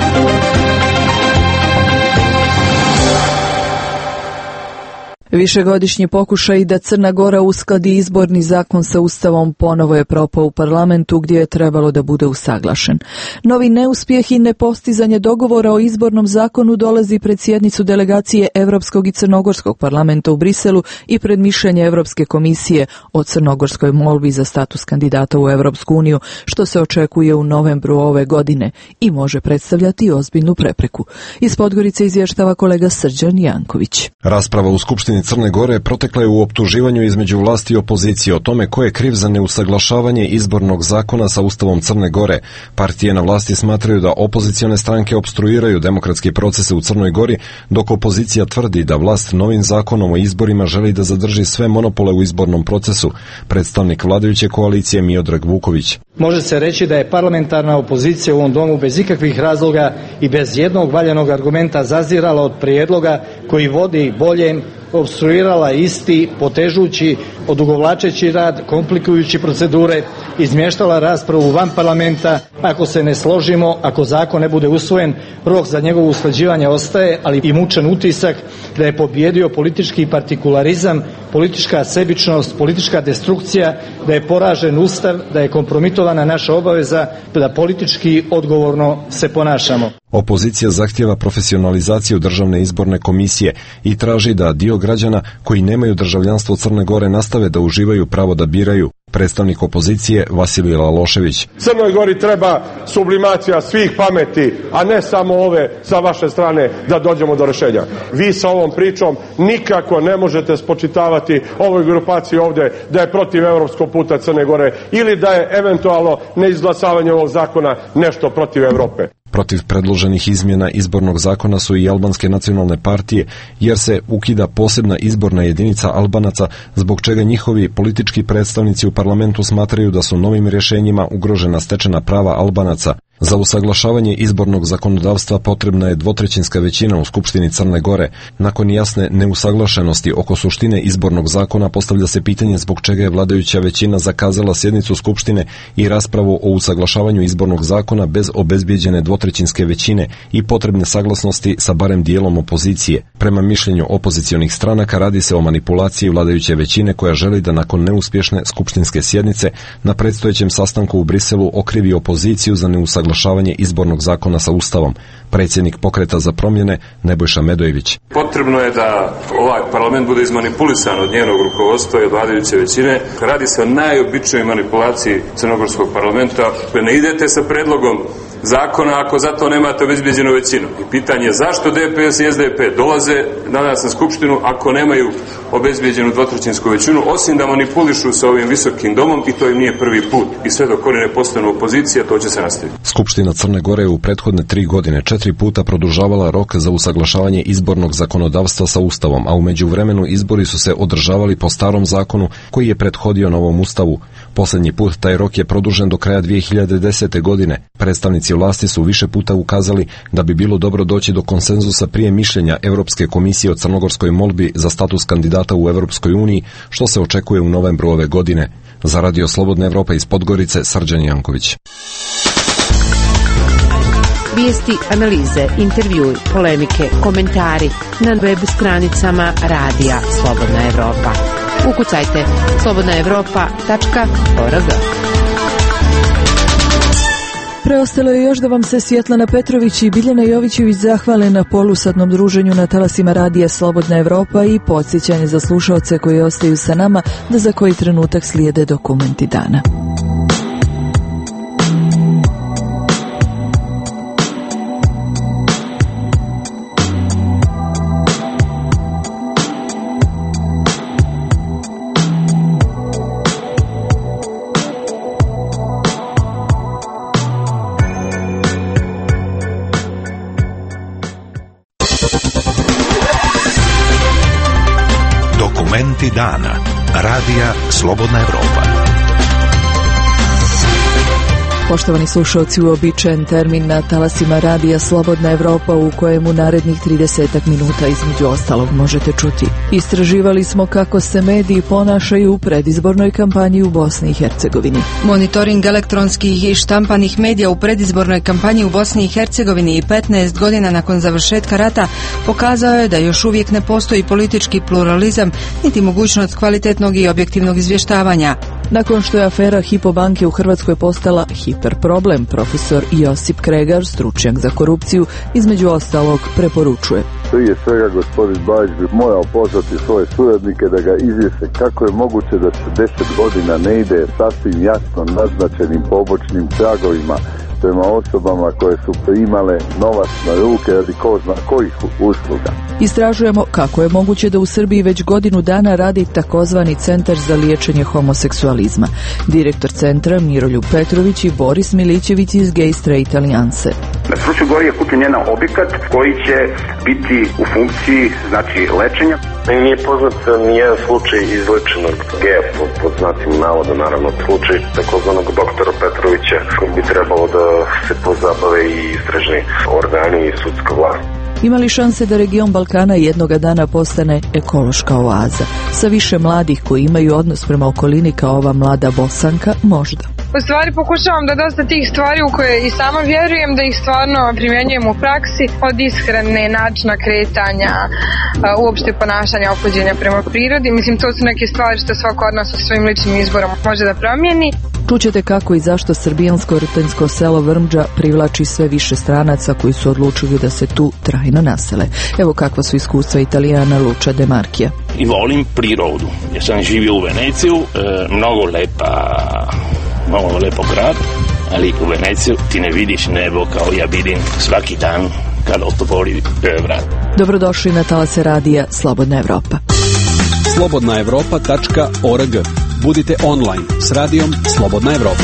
Višegodišnji pokušaj da Crna Gora uskladi izborni zakon sa Ustavom ponovo je propao u parlamentu gdje je trebalo da bude usaglašen. Novi neuspjeh i nepostizanje dogovora o izbornom zakonu dolazi pred sjednicu delegacije Evropskog i Crnogorskog parlamenta u Briselu i pred mišljenje Evropske komisije o crnogorskoj molbi za status kandidata u Evropsku uniju, što se očekuje u novembru ove godine i može predstavljati ozbiljnu prepreku. Iz Podgorice izvještava kolega Srđan Janković. Rasprava u Skupštini Crne Gore protekla je u optuživanju između vlasti i opozicije o tome ko je kriv za neusaglašavanje izbornog zakona sa Ustavom Crne Gore. Partije na vlasti smatraju da opozicione stranke opstruiraju demokratske procese u Crnoj Gori, dok opozicija tvrdi da vlast novim zakonom o izborima želi da zadrži sve monopole u izbornom procesu. Predstavnik vladajuće koalicije Miodrag Vuković. Može se reći da je parlamentarna opozicija u ovom domu bez ikakvih razloga i bez jednog valjanog argumenta zazirala od prijedloga koji vodi boljem, opstruirala isti, potežući, odugovlačeći rad, komplikujući procedure, izmještala raspravu van parlamenta. Ako se ne složimo, ako zakon ne bude usvojen, rok za njegovo usklađivanje ostaje, ali i mučan utisak da je pobjedio politički partikularizam, politička sebičnost, politička destrukcija, da je poražen Ustav, da je kompromitovana naša obaveza da politički odgovorno se ponašamo. Opozicija zahtijeva profesionalizaciju državne izborne komisije i traži da dio građana koji nemaju državljanstvo Crne Gore nastave da uživaju pravo da biraju. Predstavnik opozicije Vasilij Lalošević. Crnoj Gori treba sublimacija svih pameti, a ne samo ove sa vaše strane da dođemo do rješenja. Vi sa ovom pričom nikako ne možete spočitavati ovoj grupaciji ovdje da je protiv europskog puta Crne Gore ili da je eventualno neizglasavanje ovog zakona nešto protiv Europe. Protiv predloženih izmjena izbornog zakona su i albanske nacionalne partije, jer se ukida posebna izborna jedinica Albanaca, zbog čega njihovi politički predstavnici u parlamentu smatraju da su novim rješenjima ugrožena stečena prava Albanaca. Za usaglašavanje izbornog zakonodavstva potrebna je dvotrećinska većina u Skupštini Crne Gore. Nakon jasne neusaglašenosti oko suštine izbornog zakona postavlja se pitanje zbog čega je vladajuća većina zakazala sjednicu Skupštine i raspravu o usaglašavanju izbornog zakona bez obezbijeđene dvotrećinske većine i potrebne saglasnosti sa barem dijelom opozicije. Prema mišljenju opozicionih stranaka radi se o manipulaciji vladajuće većine koja želi da nakon neuspješne skupštinske sjednice na predstojećem sastanku u Briselu okrivi opoziciju za neusaglašavanje usaglašavanje izbornog zakona sa Ustavom. Predsjednik Pokreta za promjene Nebojša Medojević. Potrebno je da ovaj parlament bude izmanipulisan od njenog rukovodstva i od vladajuće većine. Radi se o najobičnijoj manipulaciji crnogorskog parlamenta. Ne idete sa predlogom zakona ako zato nemate obezbijeđenu većinu. I pitanje je zašto D P S i S D P dolaze danas na skupštinu ako nemaju obezbijeđenu dvotrećinsku većinu, osim da manipulišu sa ovim visokim domom, i to im nije prvi put. I sve dok oni ne postanu opozicija, to će se nastaviti. Skupština Crne Gore je u prethodne tri godine četiri puta produžavala rok za usaglašavanje izbornog zakonodavstva sa Ustavom, a u međuvremenu izbori su se održavali po starom zakonu koji je prethodio novom Ustavu. Posljednji put taj rok je produžen do kraja dvije hiljade desete. godine. Predstavnici vlasti su više puta ukazali da bi bilo dobro doći do konsenzusa prije mišljenja Europske komisije o crnogorskoj molbi za status kandidata u Europskoj uniji, što se očekuje u novembru ove godine. Za Radio Slobodna Evropa iz Podgorice, Srđan Janković. Vijesti, analize, intervjui, polemike, komentari na web stranicama Radija Slobodna Evropa. Ukucajte slobodna evropa tačka org. Preostalo je još da vam se Svjetlana Petrović i Biljana Jovićević zahvale na polusatnom druženju na talasima radija Slobodna Evropa i podsjećanje za slušaoce koji ostaju sa nama da za koji trenutak slijede dokumenti dana. Dokumenti dana. Radija Slobodna Evropa. Poštovani slušalci, uobičajen termin na talasima radija Slobodna Evropa u kojemu narednih tridesetak minuta između ostalog možete čuti. Istraživali smo kako se mediji ponašaju u predizbornoj kampanji u Bosni i Hercegovini. Monitoring elektronskih i štampanih medija u predizbornoj kampanji u Bosni i Hercegovini i petnaest godina nakon završetka rata pokazao je da još uvijek ne postoji politički pluralizam niti mogućnost kvalitetnog i objektivnog izvještavanja. Nakon što je afera Hypo banke u Hrvatskoj postala hiperproblem, profesor Josip Kregar, stručnjak za korupciju, između ostalog preporučuje. Prije svega gospodin Bajić bi morao pozvati svoje suradnike da ga izvijeste kako je moguće da se deset godina ne ide sasvim jasno naznačenim pobočnim tragovima prema osobama koje su primale novac na ruke radi ko zna kojih usluga. Istražujemo kako je moguće da u Srbiji već godinu dana radi takozvani Centar za liječenje homoseksualizma. Direktor centra Miroljub Petrović i Boris Milićević iz Gay Straight Alijanse. Na Fruškoj gori je kupljen jedan objekat koji će biti u funkciji, znači, lečenja. Meni nije poznat nijedan slučaj izlečenog geja, pod, pod znacima navoda, naravno, slučaj takozvanog doktora Petrovića, koji bi trebalo da se pozabave i istražni organi i sudska vlast. Ima li šanse da region Balkana jednoga dana postane ekološka oaza? Sa više mladih koji imaju odnos prema okolini kao ova mlada Bosanka, možda. U stvari pokušavam da dosta tih stvari u koje i sama vjerujem da ih stvarno primjenjujem u praksi, od ishrane, načina kretanja, uopšte ponašanja, ophođenja prema prirodi. Mislim, to su neke stvari što svako od nas sa svojim ličnim izborom može da promijeni. Čućete kako i zašto srbijansko rtenjsko selo Vrmđa privlači sve više stranaca koji su odlučili da se tu trajno nasele. Evo kakva su iskustva Italijana Luča De Marchija. I volim prirodu. Ja sam živio u Veneciju, e, mnogo lepa, mnogo lepo grad, ali u Veneciju ti ne vidiš nebo kao ja vidim svaki dan kad otvori e, vrat. Dobrodošli na talase radija Slobodna Evropa. slobodna evropa tačka org. Budite online s radijom Slobodna Evropa.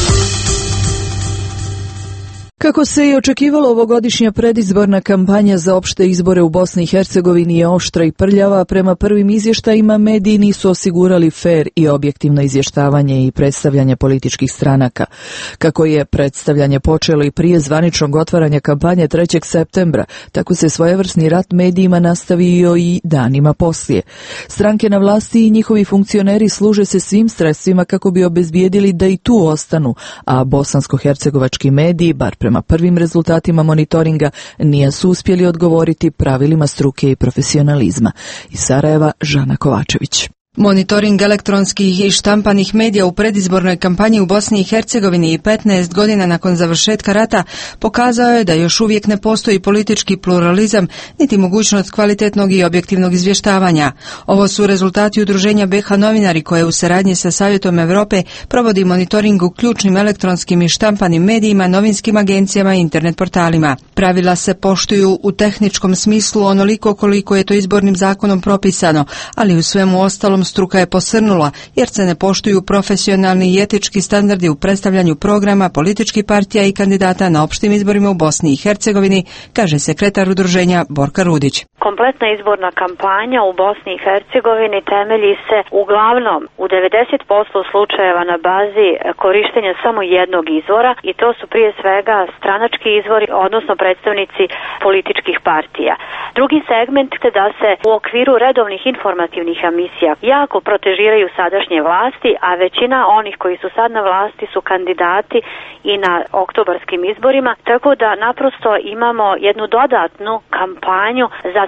Kako se i očekivalo, ovogodišnja predizborna kampanja za opšte izbore u Bosni i Hercegovini je oštra i prljava. Prema prvim izvještajima mediji nisu osigurali fer i objektivno izvještavanje i predstavljanje političkih stranaka. Kako je predstavljanje počelo i prije zvaničnog otvaranja kampanje trećeg septembra, tako se svojevrsni rat medijima nastavio i danima poslije. Stranke na vlasti i njihovi funkcioneri služe se svim sredstvima kako bi obezbijedili da i tu ostanu, a bosansko-hercegovački mediji, bar prema prvim rezultatima monitoringa, nisu uspjeli odgovoriti pravilima struke i profesionalizma. Iz Sarajeva, Žana Kovačević. Monitoring elektronskih i štampanih medija u predizbornoj kampanji u Bosni i Hercegovini i petnaest godina nakon završetka rata pokazao je da još uvijek ne postoji politički pluralizam niti mogućnost kvalitetnog i objektivnog izvještavanja. Ovo su rezultati udruženja B H Novinari koje u saradnji sa Savjetom Evrope provodi monitoring u ključnim elektronskim i štampanim medijima, novinskim agencijama i internet portalima. Pravila se poštuju u tehničkom smislu onoliko koliko je to izbornim zakonom propisano, ali u svemu ostalom struka je posrnula jer se ne poštuju profesionalni i etički standardi u predstavljanju programa, političkih partija i kandidata na opštim izborima u Bosni i Hercegovini, kaže sekretar udruženja Borka Rudić. Kompletna izborna kampanja u Bosni i Hercegovini temelji se uglavnom u devedeset posto slučajeva na bazi korištenja samo jednog izvora i to su prije svega stranački izvori, odnosno predstavnici političkih partija. Drugi segment je da se u okviru redovnih informativnih emisija jako protežiraju sadašnje vlasti, a većina onih koji su sad na vlasti su kandidati i na oktobarskim izborima, tako da naprosto imamo jednu dodatnu kampanju za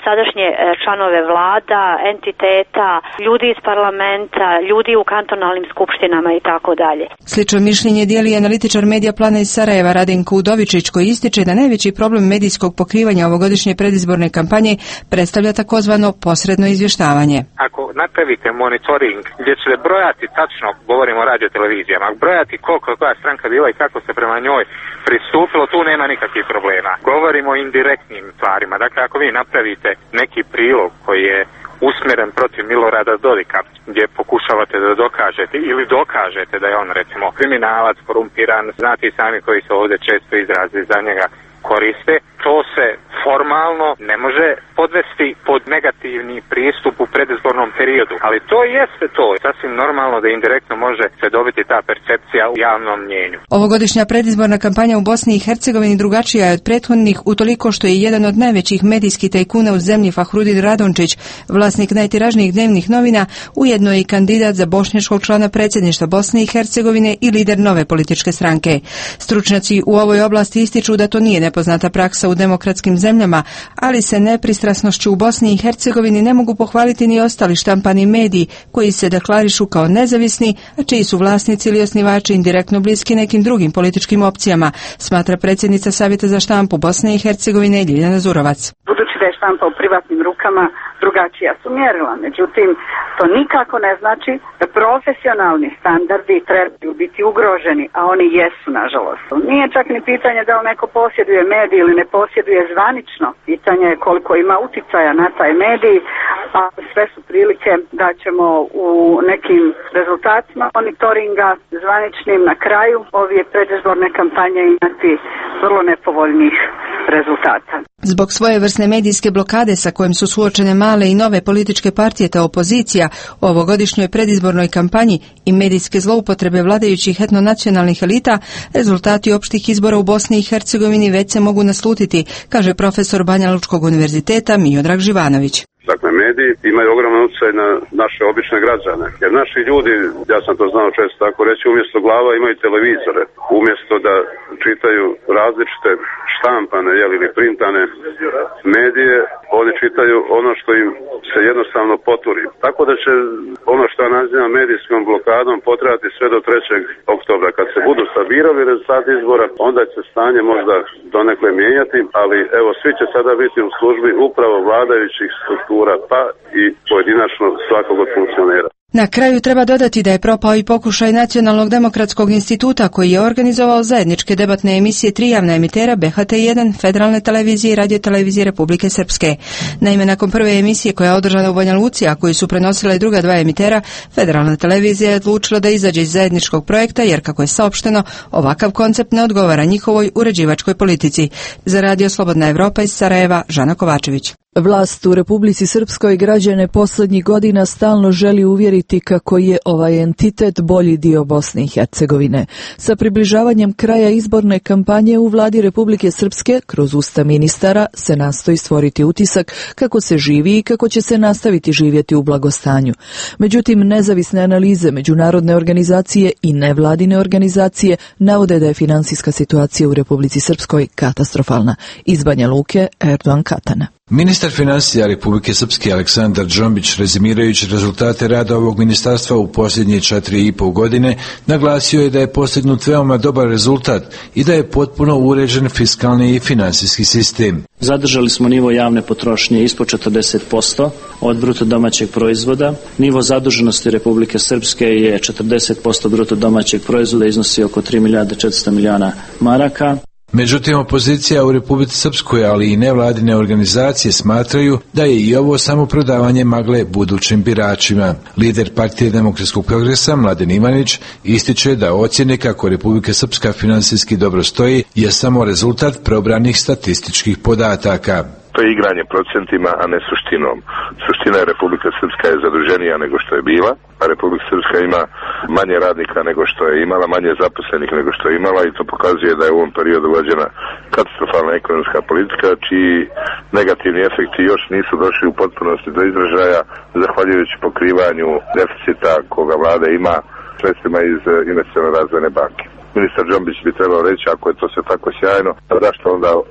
sadašnje članove vlada, entiteta, ljudi iz parlamenta, ljudi u kantonalnim skupštinama i tako dalje. Slično mišljenje dijeli analitičar Medija Plana iz Sarajeva Radenko Udovičić, koji ističe da najveći problem medijskog pokrivanja ovogodišnje predizborne kampanje predstavlja takozvano posredno izvještavanje. Ako napravite monitoring gdje će brojati tačno, govorimo o radiotelevizijama, brojati koliko je koja stranka bila i kako se prema njoj pristupilo, tu nema nikakvih problema. Govorimo o indirektnim stvarima. Dakle, ako vi napravite neki prilog koji je usmjeren protiv Milorada Dodika, gdje pokušavate da dokažete ili dokažete da je on recimo kriminalac, korumpiran, znate i sami koji se ovdje često izrazi za njega koriste, to se formalno ne može podvesti pod negativni pristup u predizbornom periodu. Ali to jeste to. Sasvim normalno da indirektno može se dobiti ta percepcija u javnom mnjenju. Ovogodišnja predizborna kampanja u Bosni i Hercegovini drugačija je od prethodnih utoliko što je jedan od najvećih medijskih tajkuna u zemlji Fahrudin Radončić, vlasnik najtiražnijih dnevnih novina, ujedno i kandidat za bošnjačkog člana predsjedništva Bosne i Hercegovine i lider nove političke stranke. Stručnjaci u ovoj oblasti ističu da to nije nepoznata praksa u demokratskim zemljama, ali se nepristrasnošću u Bosni i Hercegovini ne mogu pohvaliti ni ostali štampani mediji koji se deklarišu kao nezavisni, a čiji su vlasnici ili osnivači indirektno bliski nekim drugim političkim opcijama, smatra predsjednica Savjeta za štampu Bosne i Hercegovine Ljiljana Zurovac. Budući da je štampa u privatnim rukama, drugačija su mjerila. Međutim, to nikako ne znači da profesionalni standardi trebaju biti ugroženi, a oni jesu, nažalost. Nije čak ni pitanje da li neko posjeduje medij ili ne posjeduje zvanično. Pitanje je koliko ima uticaja na taj medij, a sve su prilike da ćemo u nekim rezultatima monitoringa zvaničnim na kraju ove predizborne kampanje imati vrlo nepovoljnih rezultata. Zbog svojevrsne medijske blokade sa kojim su suočene male i nove političke partije te opozicija u ovogodišnjoj predizbornoj kampanji i medijske zloupotrebe vladajućih etnonacionalnih elita, rezultati opštih izbora u Bosni i Hercegovini već se mogu naslutiti, kaže profesor Banja Lučkog univerziteta Miodrag Živanović. Dakle, mediji imaju ogroman utjecaj na naše obične građane. Jer naši ljudi, ja sam to znao često tako reći, umjesto glava imaju televizore. Umjesto da čitaju različite štampane ili printane medije, oni čitaju ono što im se jednostavno poturi. Tako da će ono što ja nazivam medijskom blokadom potrajati sve do trećeg oktobra. Kad se budu sabirali rezultati izbora, onda će stanje možda donekle mijenjati, ali evo, svi će sada biti u službi upravo vladajućih struktura, pa i pojedinačno svakog od funkcionera. Na kraju treba dodati da je propao i pokušaj Nacionalnog demokratskog instituta koji je organizovao zajedničke debatne emisije tri javna emitera B H T jedan, Federalne televizije i Radiotelevizije Republike Srpske. Naime, nakon prve emisije koja je održana u Banja Luci, a koju su prenosila i druga dva emitera, Federalna televizija je odlučila da izađe iz zajedničkog projekta jer, kako je saopšteno, ovakav koncept ne odgovara njihovoj uređivačkoj politici. Za Radio Slobodna Evropa iz Sarajeva, Žana Kovačević. Vlast u Republici Srpskoj građane posljednjih godina stalno želi uvjeriti kako je ovaj entitet bolji dio Bosne i Hercegovine. Sa približavanjem kraja izborne kampanje u vladi Republike Srpske kroz usta ministara se nastoji stvoriti utisak kako se živi i kako će se nastaviti živjeti u blagostanju. Međutim, nezavisne analize međunarodne organizacije i nevladine organizacije navode da je finansijska situacija u Republici Srpskoj katastrofalna. Iz Banja Luke, Erdogan Katana. Ministar financija Republike Srpske Aleksandar Džombić, rezimirajući rezultate rada ovog ministarstva u posljednje četiri i pol godine, naglasio je da je postignut veoma dobar rezultat i da je potpuno uređen fiskalni i finansijski sistem. Zadržali smo nivo javne potrošnje ispod četrdeset posto od bruto domaćeg proizvoda. Nivo zaduženosti Republike Srpske je četrdeset posto bruto domaćeg proizvoda, iznosi oko tri milijarde četiristo milijuna maraka. Međutim, opozicija u Republici Srpskoj, ali i nevladine organizacije smatraju da je i ovo samo prodavanje magle budućim biračima. Lider Partije demokratskog progresa Mladen Ivanić ističe da ocjene kako Republika Srpska finansijski dobro stoji je samo rezultat preobranih statističkih podataka. To je igranje procentima, a ne suštinom. Suština je Republika Srpska je zaduženija nego što je bila, a Republika Srpska ima manje radnika nego što je imala, manje zaposlenih nego što je imala i to pokazuje da je u ovom periodu vođena katastrofalna ekonomska politika, čiji negativni efekti još nisu došli u potpunosti do izražaja, zahvaljujući pokrivanju deficita koga vlada ima sredstvima iz Investicione razvojne banke. ministar Džombić bi trebao reći, ako je to sve tako sjajno, zašto onda uh,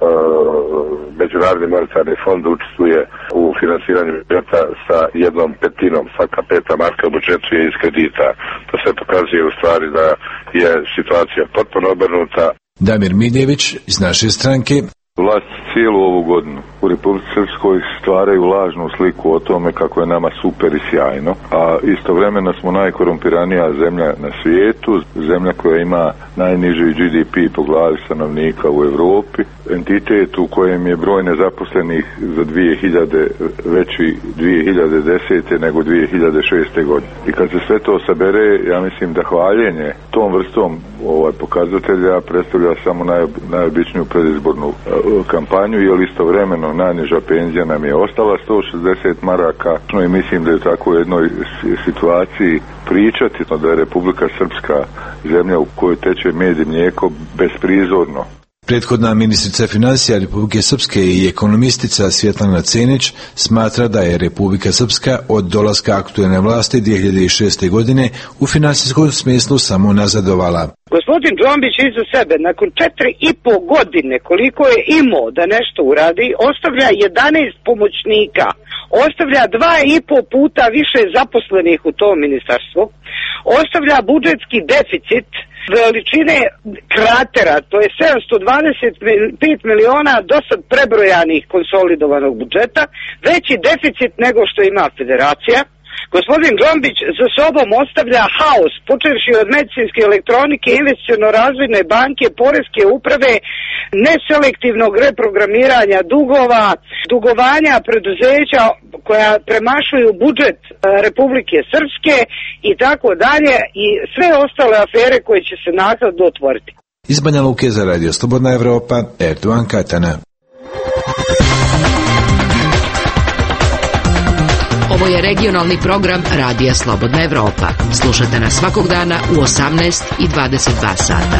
Međunarodni monetarni fond učestvuje u financiranju budžeta sa jednom petinom, svaka peta marka u budžetu je iz kredita. To sve pokazuje u stvari da je situacija potpuno obrnuta. Damir Miljević iz naše stranke. Vlast cijelu ovu godinu u Republici Srpskoj stvaraju lažnu sliku o tome kako je nama super i sjajno, a istovremeno smo najkorumpiranija zemlja na svijetu, zemlja koja ima najniži G D P po glavi stanovnika u Europi, entitet u kojem je broj nezaposlenih za dvije hiljade veći dvije hiljade desete nego dvije hiljade šeste godine. I kad se sve to sabere, ja mislim da hvaljenje tom vrstom ovaj pokazatelja predstavlja samo naj, najobičniju predizbornu kampanju, jer istovremeno najniža penzija nam je ostala sto šezdeset maraka, no i mislim da je u takvoj jednoj situaciji pričati da je Republika Srpska zemlja u kojoj teče med i mlijeko besprizorno. Prethodna ministrica financija Republike Srpske i ekonomistica Svjetlana Cenić smatra da je Republika Srpska od dolaska aktuelne vlasti dvije hiljade šeste. godine u financijskom smislu samo nazadovala. Gospodin Džombić iza sebe nakon četiri i po godine koliko je imao da nešto uradi, ostavlja jedanaest pomoćnika, ostavlja dva i po puta više zaposlenih u tom ministarstvu, ostavlja budžetski deficit veličine kratera, to je sedamsto dvadeset pet miliona dosad prebrojanih konsolidovanog budžeta, veći deficit nego što ima federacija. Gospodin Džombić za sobom ostavlja haos, počevši od medicinske elektronike, investiciono-razvojne banke, poreske uprave, neselektivnog reprogramiranja dugova, dugovanja preduzeća koja premašuju budžet Republike Srpske i tako dalje, i sve ostale afere koje će se naknadno otvoriti. Iz Banja Luke za Radio Slobodna Evropa, Erdogan Katana. Ovo je regionalni program Radija Slobodna Evropa. Slušate nas svakog dana u osamnaest i dvadeset dva sata.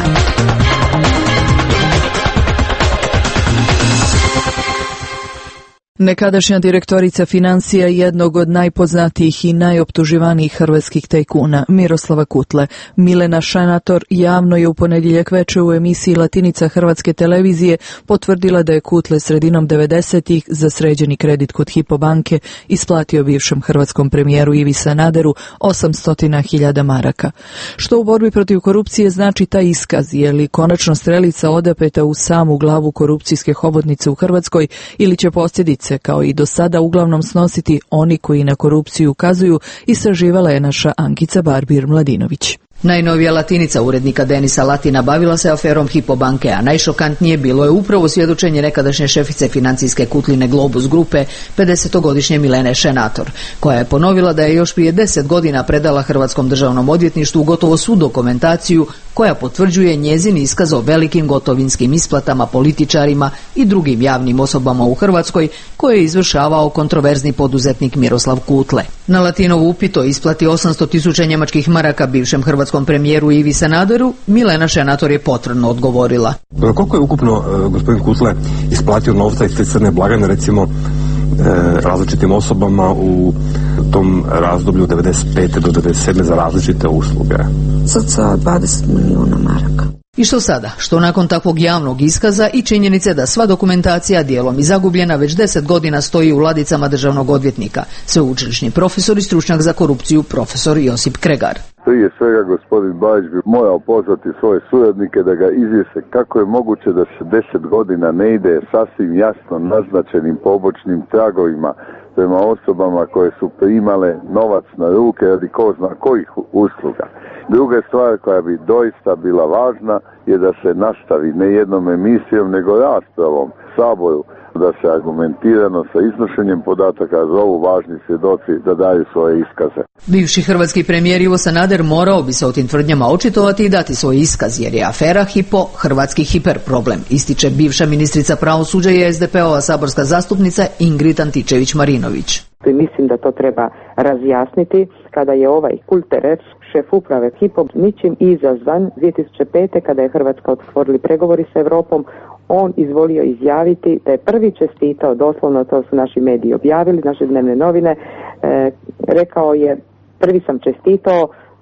Nekadašnja direktorica financija jednog od najpoznatijih i najoptuživanijih hrvatskih tajkuna, Miroslava Kutle, Milena Šanator, javno je u ponedjeljak večer u emisiji Latinica Hrvatske televizije potvrdila da je Kutle sredinom devedesetih za sređeni kredit kod Hypo banke isplatio bivšem hrvatskom premijeru Ivi Sanaderu osamsto hiljada maraka. Što u borbi protiv korupcije znači taj iskaz? Je li konačno strelica odapeta u samu glavu korupcijske hobotnice u Hrvatskoj ili će posljedice kao i do sada uglavnom snositi oni koji na korupciju ukazuju, istraživala je naša Ankica Barbir-Mladinović. Najnovija Latinica urednika Denisa Latina bavila se aferom Hypo banke, a najšokantnije bilo je upravo svjedočenje nekadašnje šefice financijske Kutline Globus grupe, pedesetogodišnje Milene Šenator, koja je ponovila da je još prije deset godina predala Hrvatskom državnom odvjetništvu gotovo svu dokumentaciju koja potvrđuje njezin iskaz o velikim gotovinskim isplatama političarima i drugim javnim osobama u Hrvatskoj koje je izvršavao kontroverzni poduzetnik Miroslav Kutle. Na Latinov upit o isplati osamsto tisuća njemačkih maraka bivšem hrvatskom premijeru Ivi Sanaderu, Milena Šenator je potvrdno odgovorila. Koliko je ukupno uh, gospodin Kutle isplatio novca iz te crne blagajne, recimo uh, različitim osobama u tom razdoblju devedeset pete do devedeset sedme za različite usluge? Cca dvadeset milijuna maraka. I što sada? Što nakon takvog javnog iskaza i činjenice da sva dokumentacija dijelom i zagubljena već deset godina stoji u ladicama državnog odvjetnika, sveučilišni profesor i stručnjak za korupciju profesor Josip Kregar. Prije svega gospodin Bajić bi morao pozvati svoje suradnike da ga izvijeste kako je moguće da se deset godina ne ide sasvim jasno naznačenim pobočnim tragovima prema osobama koje su primale novac na ruke radi ko zna kojih usluga. Druga stvar koja bi doista bila važna je da se nastavi ne jednom emisijom nego raspravom Saboru, da se argumentirano sa iznošenjem podataka zovu važni svjedoci da daju svoje iskaze. Bivši hrvatski premijer Ivo Sanader morao bi se o tim tvrdnjama očitovati i dati svoj iskaz, jer je afera Hypo hrvatski hiperproblem, ističe bivša ministrica pravosuđa i es de pe ova saborska zastupnica Ingrid Antičević-Marinović. Mislim da to treba razjasniti kada je ovaj Kulterev, šef uprave Hypo, ničim izazvan dvije tisuće pete kada je Hrvatska otvorili pregovori s Europom, on izvolio izjaviti da je prvi čestitao, doslovno to su naši mediji objavili, naše dnevne novine, e, rekao je prvi sam čestitao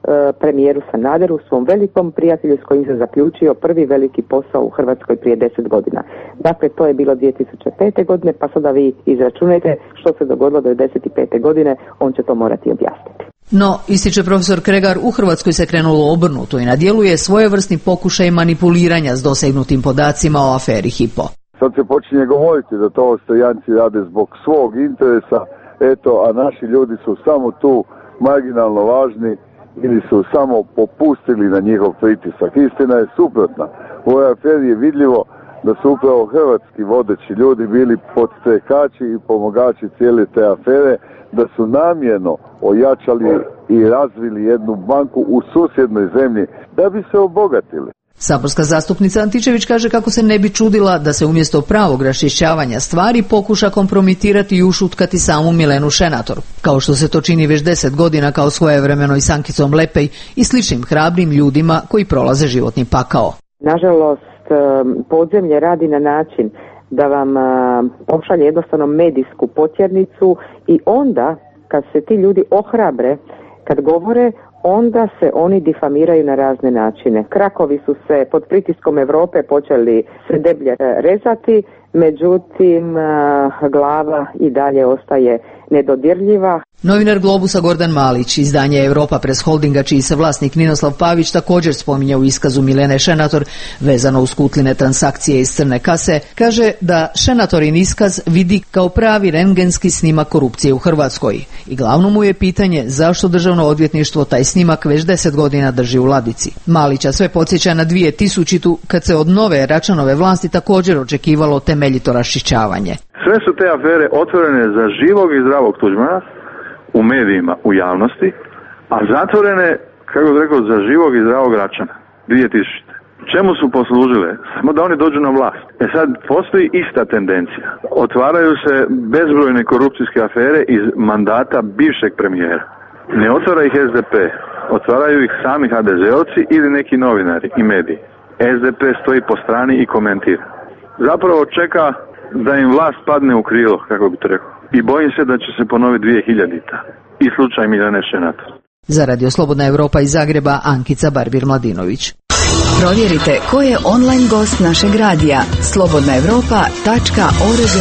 premijeru Sanaderu, svom velikom prijatelju s kojim se zaključio prvi veliki posao u Hrvatskoj prije deset godina. Dakle, to je bilo dvije tisuće pete godine, pa sada vi izračunajte što se dogodilo devedeset pete godine, on će to morati objasniti. No, ističe profesor Kregar, u Hrvatskoj se krenulo obrnuto i na djelu je svojevrsni pokušaj manipuliranja s dosegnutim podacima o aferi Hypo. Sad se počinje govoriti da to Austrijanci rade zbog svog interesa, eto, a naši ljudi su samo tu marginalno važni ili su samo popustili na njihov pritisak. Istina je suprotna. U ovoj aferi je vidljivo da su upravo hrvatski vodeći ljudi bili podstrekači i pomogači cijele te afere, da su namjerno ojačali i razvili jednu banku u susjednoj zemlji da bi se obogatili. Saborska zastupnica Antičević kaže kako se ne bi čudila da se umjesto pravog raščišćavanja stvari pokuša kompromitirati i ušutkati samu Milenu Šenator, kao što se to čini već deset godina kao svojevremeno i s Ankicom Lepej i sličnim hrabrim ljudima koji prolaze životni pakao. Nažalost, podzemlje radi na način da vam pošalje jednostavno medijsku potjernicu i onda kad se ti ljudi ohrabre, kad govore, onda se oni difamiraju na razne načine. Krakovi su se pod pritiskom Europe počeli se deblje rezati, međutim glava i dalje ostaje nedodirljiva. Novinar Globusa Gordan Malić, izdanje Europa Press Holdinga, čiji se vlasnik Ninoslav Pavić također spominje u iskazu Milene Šenator vezano uz Kutline transakcije iz crne kase, kaže da Šenatorin iskaz vidi kao pravi rentgenski snimak korupcije u Hrvatskoj. I glavno mu je pitanje zašto državno odvjetništvo taj snimak već deset godina drži u ladici. Malića sve podsjeća na dvije tisućitu kad se od nove Račanove vlasti također očekivalo temeljito raščišćavanje. Sve su te afere otvorene za živog i zdravog Tuđmana u medijima, u javnosti, a zatvorene, kako bih rekao, za živog i zdravog Račana, dvije tisućite. Čemu su poslužile? Samo da oni dođu na vlast. E sad, postoji ista tendencija. Otvaraju se bezbrojne korupcijske afere iz mandata bivšeg premijera. Ne otvara ih es de pe, otvaraju ih sami ha de zeovci ili neki novinari i mediji. es de pe stoji po strani i komentira. Zapravo čeka da im vlast padne u krilo, kako bi to rekao. I bojim se da će se ponoviti dvije hiljadita. I slučaj Milene Šenator. Za Radio Slobodna Europa iz Zagreba, Ankica Barbir-Mladinović. Provjerite ko je online gost našeg radija. slobodna europa tačka org.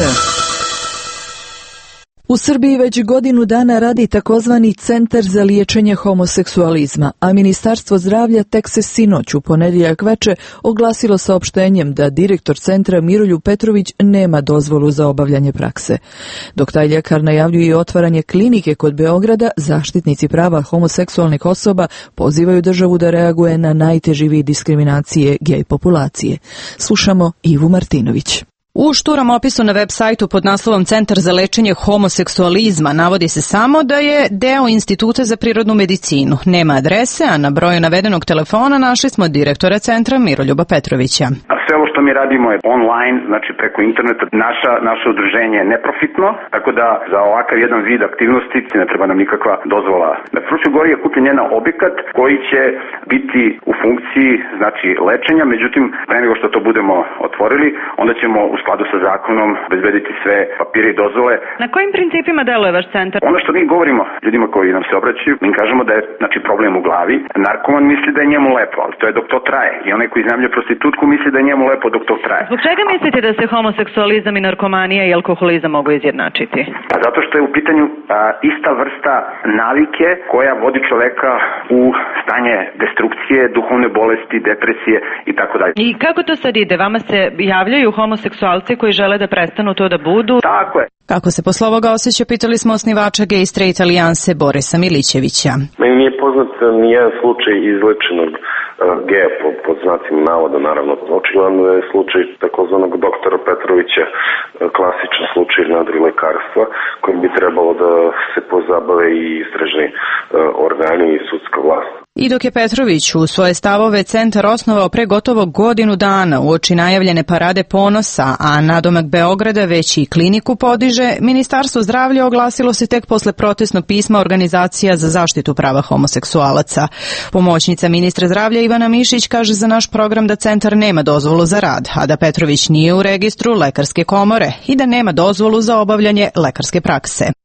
U Srbiji već godinu dana radi takozvani Centar za liječenje homoseksualizma, a Ministarstvo zdravlja tek se sinoć u ponedjeljak veče oglasilo saopštenjem da direktor centra Miroljub Petrović nema dozvolu za obavljanje prakse. Dok taj ljekar najavljuje i otvaranje klinike kod Beograda, zaštitnici prava homoseksualnih osoba pozivaju državu da reaguje na najteži vid diskriminacije gej populacije. Slušamo Ivu Martinović. U šturom opisu na web sajtu pod naslovom Centar za lečenje homoseksualizma navodi se samo da je deo Instituta za prirodnu medicinu. Nema adrese, a na broju navedenog telefona našli smo direktora centra Miroljuba Petrovića. Sve ovo što mi radimo je online, znači preko interneta. Naša, naše udruženje je neprofitno, tako da za ovakav jedan vid aktivnosti ne treba nam nikakva dozvola. Na Fruškoj Gori je kupljen jedan objekat koji će biti u funkciji znači lečenja, međutim pre nego što to budemo otvorili, onda ćemo u skladu sa zakonom bezbediti sve papire i dozvole. Na kojim principima deluje vaš centar? Ono što mi govorimo ljudima koji nam se obraćaju, mi kažemo da je znači problem u glavi. Narkoman misli da je njemu lepo, ali to je dok to traje. I onaj koji iznajmljuje prostitutku misli da je njemu lepo dok to traje. Zbog čega mislite da se homoseksualizam i narkomanija i alkoholizam mogu izjednačiti? Pa zato što je u pitanju a, ista vrsta navike koja vodi čoveka u stanje destrukcije, duhovne bolesti, depresije i tako dalje. I kako to sad ide? Vama se javljaju homoseksualci koji žele da prestanu to da budu? Tako je. Kako se posle ovoga osjeća, pitali smo osnivača Gay Straight Alijanse Borisa Milićevića. Meni nije poznat nijedan slučaj izlečenog geja po, po znacima navoda, naravno. Očigledno je slučaj takozvanog doktora Petrovića klasičan slučaj nadrilekarstva kojim bi trebalo da se pozabave i istražni organi i sudska vlast. I dok je Petrović u svoje stavove centar osnovao pre gotovo godinu dana uoči najavljene parade ponosa, a nadomak Beograda već i kliniku podiže, Ministarstvo zdravlja oglasilo se tek posle protestnog pisma organizacija za zaštitu prava homoseksualaca. Pomoćnica ministra zdravlja Ivana Mišić kaže za naš program da centar nema dozvolu za rad, a da Petrović nije u registru lekarske komore i da nema dozvolu za obavljanje lekarske prakse.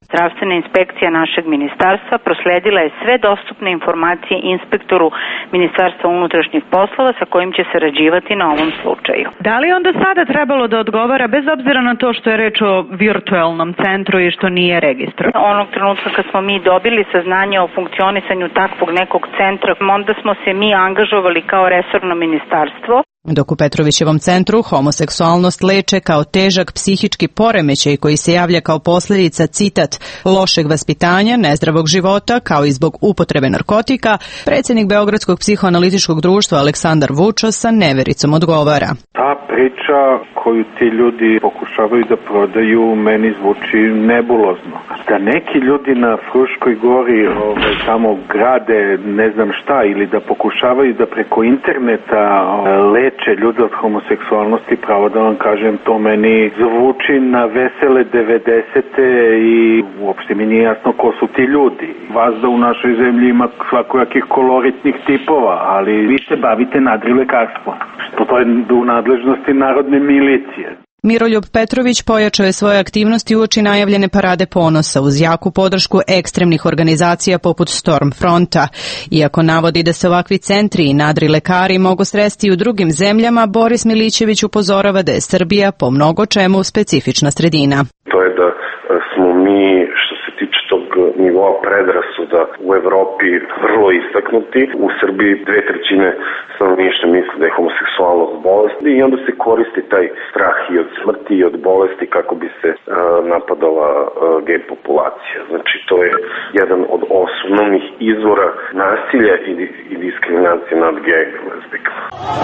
Zdravstvena inspekcija našeg ministarstva prosledila je sve dostupne informacije inspektoru Ministarstva unutrašnjih poslova sa kojim će sarađivati na ovom slučaju. Da li onda sada trebalo da odgovara bez obzira na to što je reč o virtuelnom centru i što nije registrovan? Onog trenutka kad smo mi dobili saznanje o funkcionisanju takvog nekog centra, onda smo se mi angažovali kao resorno ministarstvo. Dok u Petrovićevom centru homoseksualnost leče kao težak psihički poremećaj koji se javlja kao posljedica, citat, lošeg vaspitanja, nezdravog života, kao i zbog upotrebe narkotika, predsjednik Beogradskog psihoanalitičkog društva Aleksandar Vučo sa nevericom odgovara. Ta priča koju ti ljudi pokušavaju da prodaju meni zvuči nebulozno. Da neki ljudi na Fruškoj gori ove, tamo grade ne znam šta ili da pokušavaju da preko interneta ove, leče ljude od homoseksualnosti, pravo da vam kažem, to meni zvuči na vesele devedesete i uopšte mi nije jasno ko su ti ljudi. Vazda u našoj zemlji ima svakojakih koloritnih tipova, ali vi se bavite nadrilekarstvom, što to je u nadležnosti narodne milicije. Miroljub Petrović pojačao je svoje aktivnosti uoči najavljene parade ponosa uz jaku podršku ekstremnih organizacija poput Stormfronta. Iako navodi da se ovakvi centri i nadrilekari mogu sresti u drugim zemljama, Boris Milićević upozorava da je Srbija po mnogo čemu specifična sredina. To je da smo mi, što se tiče tog nivoa predrasuda u Evropi, vrlo istaknuti. U Srbiji dve trećine stanovništva misle da je homoseksualnost bolest i onda se koristi taj strah i od smrti i od bolesti kako bi se uh, napadala uh, gej populacija. Znači to je jedan od osnovnih izvora nasilja i, i diskriminacije nad gej lesbikama.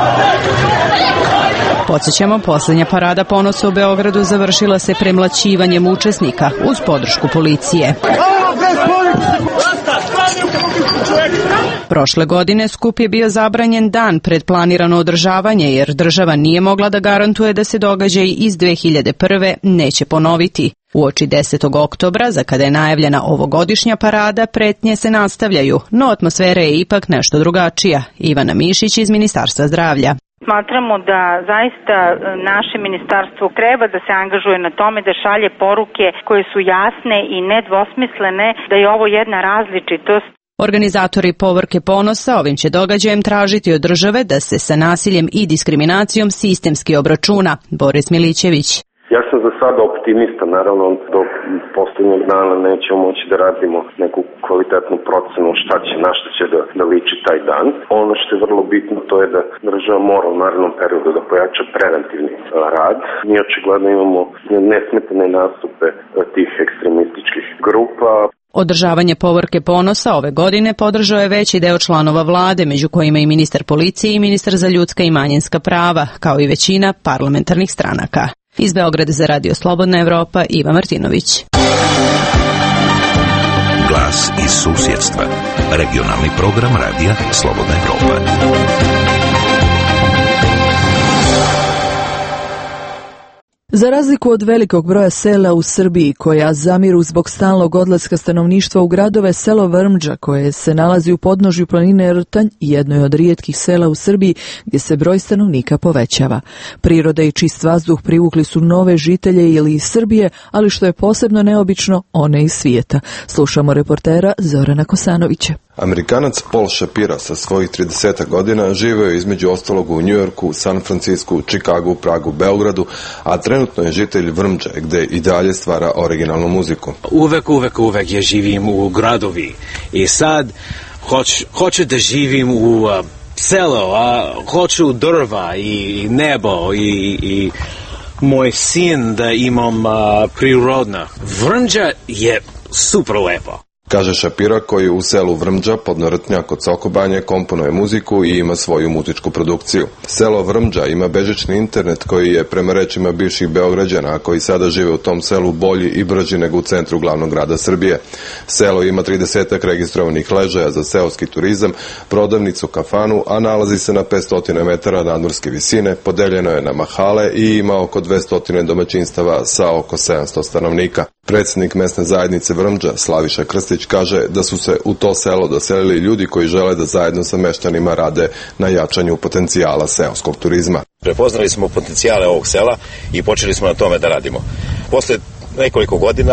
Podsjećamo, posljednja parada ponosa u Beogradu završila se premlaćivanjem učesnika uz podršku policije. Prošle godine skup je bio zabranjen dan pred planirano održavanje jer država nije mogla da garantuje da se događaj iz dve hiljade prve. neće ponoviti. Uoči desetog oktobra, za kada je najavljena ovogodišnja parada, pretnje se nastavljaju, no atmosfera je ipak nešto drugačija. Ivana Mišić iz Ministarstva zdravlja. Smatramo da zaista naše ministarstvo treba da se angažuje na tome da šalje poruke koje su jasne i nedvosmislene, da je ovo jedna različitost. Organizatori Povorke ponosa ovim će događajem tražiti od države da se sa nasiljem i diskriminacijom sistemski obračuna. Boris Milićević. Ja sam za sada optimista, naravno do posljednjeg dana nećemo moći da radimo neku kvalitetnu procenu šta će, na šta će da, da liči taj dan. Ono što je vrlo bitno to je da država mora u narednom periodu da pojača preventivni rad. Mi očigledno imamo nesmetane nastupe tih ekstremističkih grupa. Održavanje Povorke ponosa ove godine podržao je veći deo članova vlade, među kojima i ministar policije i ministar za ljudska i manjinska prava, kao i većina parlamentarnih stranaka. Iz Beograda za Radio Slobodna Evropa, Iva Martinović. Glas iz susjedstva. Regionalni program Radija Slobodna Evropa. Za razliku od velikog broja sela u Srbiji koja zamiru zbog stalnog odlaska stanovništva u gradove, selo Vrmđa koje se nalazi u podnožju planine Rtanj, jedno je od rijetkih sela u Srbiji gdje se broj stanovnika povećava. Priroda i čist vazduh privukli su nove žitelje ili iz Srbije, ali što je posebno neobično, one iz svijeta. Slušamo reportera Zorana Kosanovića. Amerikanac Paul Shapiro sa svojih trideset godina živio je između ostalog u Njujorku, San Francisku, Čikagu, Pragu, Beogradu, a trenutno je žitelj Vrmđe, gdje i dalje stvara originalnu muziku. Uvek, uvek, uvek ja živim u gradovi i sad hoć, hoću da živim u uh, selo, a hoću drva i nebo i, i moj sin da imam uh, prirodna. Vrmđa je super lepo. Kaže Shapiro, koji u selu Vrmđa pod Rtnja kod Sokobanje komponuje muziku i ima svoju muzičku produkciju. Selo Vrmđa ima bežični internet koji je, prema rečima bivših Beograđana, a koji sada žive u tom selu, bolji i brži nego u centru glavnog grada Srbije. Selo ima tridesetak registrovanih ležaja za seoski turizam, prodavnicu, kafanu, a nalazi se na petsto metara nadmorske visine, podeljeno je na mahale i ima oko dvesta domaćinstava sa oko sedamsto stanovnika. Predsjednik mesne zajednice Vrmđa, Slaviša Krstić, kaže da su se u to selo doselili ljudi koji žele da zajedno sa meštanima rade na jačanju potencijala seoskog turizma. Prepoznali smo potencijale ovog sela i počeli smo na tome da radimo. Posle nekoliko godina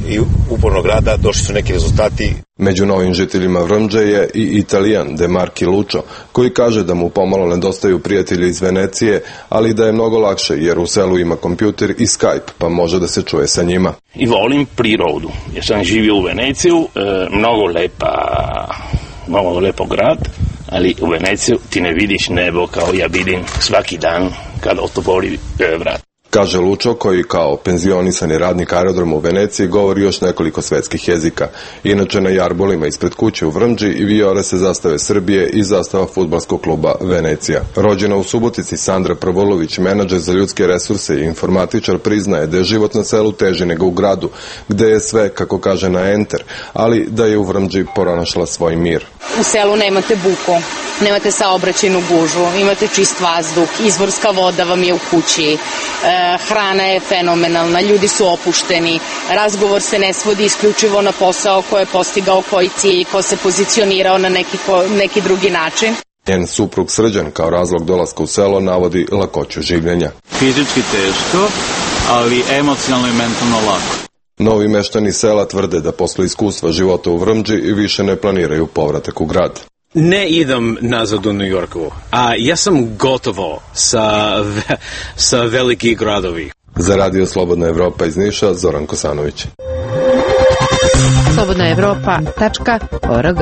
i upornog rada došli su neki rezultati. Među novim žiteljima Vrmđe je i Italijan De Marchi Lucio, koji kaže da mu pomalo nedostaju prijatelji iz Venecije, ali da je mnogo lakše jer u selu ima kompjuter i Skype, pa može da se čuje sa njima. I volim prirodu, jer sam živio u Veneciju, e, mnogo lepa, mnogo lepo grad, ali u Veneciju ti ne vidiš nebo kao ja vidim svaki dan kad otvori e, vrat. Kaže Lucio, koji kao penzionisani radnik aerodroma u Veneciji govori još nekoliko svetskih jezika. Inače na jarbolima ispred kuće u Vrmđi i vijore se zastave Srbije i zastava fudbalskog kluba Venecija. Rođena u Subotici, Sandra Prvolulović, menadžer za ljudske resurse i informatičar, priznaje da je život na selu teži nego u gradu, gde je sve, kako kaže, na enter, ali da je u Vrmđi pronašla svoj mir. U selu nemate buku, nemate saobraćajnu gužvu, imate čist vazduh, izvorska voda vam je u kući, e, hrana je fenomenalna, ljudi su opušteni, razgovor se ne svodi isključivo na posao ko je postigao koji cilj, ko se pozicionirao na neki, ko, neki drugi način. Njen suprug Srđan kao razlog dolaska u selo navodi lakoću življenja. Fizički teško, ali emocionalno i mentalno lako. Novi meštani sela tvrde da posle iskustva života u Vrmđi više ne planiraju povratak u grad. Ne idem nazad u New Yorku, a ja sam gotovo sa, sa veliki gradovi. Za Radio Slobodna Evropa iz Niša, Zoran Kosanović. slobodna evropa tačka org.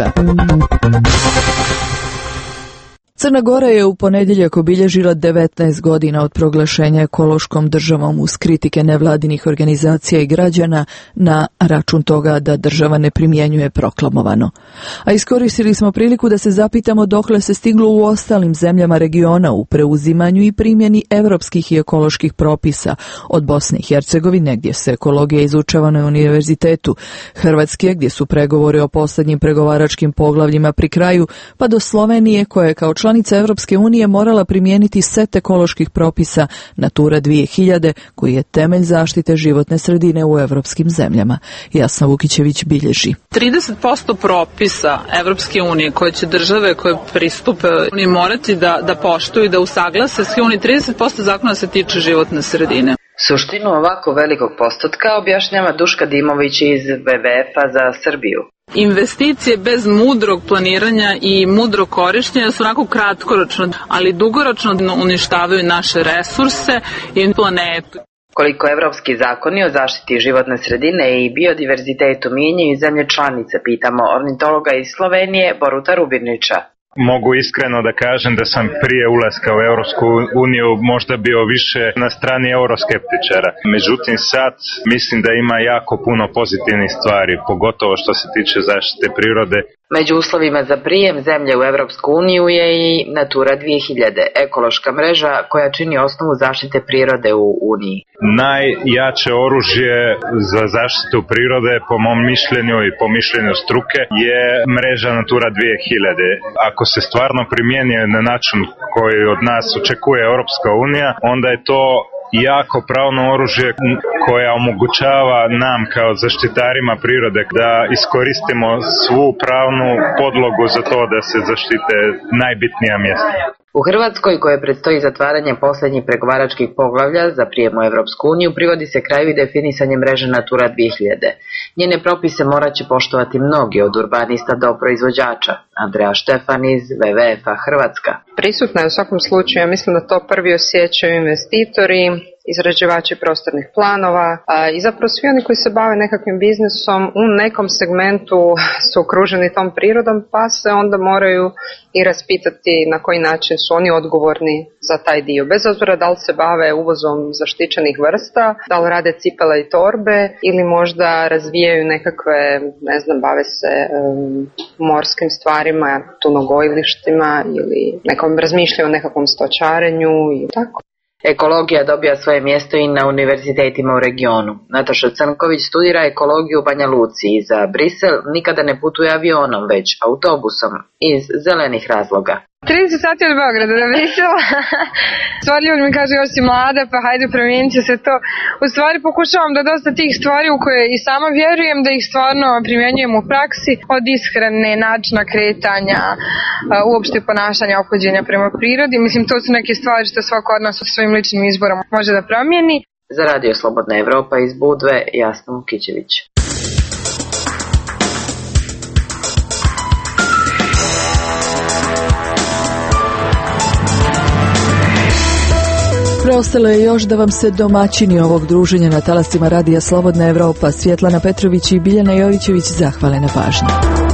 Crna Gora je u ponedjeljak obilježila devetnaest godina od proglašenja ekološkom državom uz kritike nevladinih organizacija i građana na račun toga da država ne primjenjuje proklamovano. A iskoristili smo priliku da se zapitamo dokle se stiglo u ostalim zemljama regiona u preuzimanju i primjeni evropskih i ekoloških propisa, od Bosne i Hercegovine gdje se ekologija izučava na univerzitetu, Hrvatske gdje su pregovori o posljednjim pregovaračkim poglavljima pri kraju, pa do Slovenije koja je kao članica Evropske unije morala primijeniti set ekoloških propisa Natura dvije hiljade, koji je temelj zaštite životne sredine u evropskim zemljama. Jasna Vukićević bilježi. trideset posto propisa Evropske unije koje će države koje pristupe oni morati da, da poštuju i da usaglase s oni trideset posto zakona se tiče životne sredine. Suštinu ovako velikog postotka objašnjava Duška Dimović iz ve ve efa za Srbiju. Investicije bez mudrog planiranja i mudrog korištenja su onako kratkoročno, ali dugoročno uništavaju naše resurse i planetu. Koliko evropski zakoni o zaštiti životne sredine i biodiverzitetu mijenjaju zemlje članice, pitamo ornitologa iz Slovenije Boruta Rubirnića. Mogu iskreno da kažem da sam prije ulaska u Europsku uniju možda bio više na strani euroskeptičara. Međutim sad mislim da ima jako puno pozitivnih stvari, pogotovo što se tiče zaštite prirode. Među uslovima za prijem zemlje u Europsku uniju je i Natura dvije hiljade, ekološka mreža koja čini osnovu zaštite prirode u Uniji. Najjače oružje za zaštitu prirode, po mom mišljenju i po mišljenju struke, je mreža Natura dvije hiljade. Ako se stvarno primjenjuje na način koji od nas očekuje Europska unija, onda je to jako pravno oružje koja omogućava nam kao zaštitarima prirode da iskoristimo svu pravnu podlogu za to da se zaštite najbitnija mjesta. U Hrvatskoj, koje predstoji zatvaranje posljednjih pregovaračkih poglavlja za prijem u Evropsku uniju, privodi se kraju i definisanje mreže Natura dvije hiljade. Njene propise morat će poštovati mnogi, od urbanista do proizvođača. Andreja Štefan iz ve ve efa Hrvatska. Prisutna je u svakom slučaju, ja mislim da to prvi osjećaju investitori, izrađivači prostornih planova a, i zapravo svi oni koji se bave nekakvim biznisom u nekom segmentu su okruženi tom prirodom, pa se onda moraju i raspitati na koji način su oni odgovorni za taj dio. Bez obzira da li se bave uvozom zaštićenih vrsta, da li rade cipele i torbe ili možda razvijaju nekakve, ne znam, bave se um, morskim stvarima, tunogojilištima ili nekom razmišljaju o nekakvom stočarenju i tako. Ekologija dobija svoje mjesto i na univerzitetima u regionu. Nataša Crnković studira ekologiju u Banja Luci i za Brisel nikada ne putuje avionom, već autobusom iz zelenih razloga. trideset sati od Beograda do Brisela. Stvar ljudi mi kaže još si mlada, pa hajde promijenit će se to. U stvari pokušavam da dosta tih stvari u koje i sama vjerujem da ih stvarno primjenjujem u praksi, od ishrane, načina kretanja, uopšte ponašanja, ophođenja prema prirodi. Mislim, to su neke stvari što svako od nas svojim ličnim izborom može da promijeni. Za Radio Slobodna Evropa iz Budve, Jasna Vukićević. Preostalo je još da vam se domaćini ovog druženja na talasima Radija Slobodna Evropa Svjetlana Petrović i Biljana Jovićević zahvale na pažnji.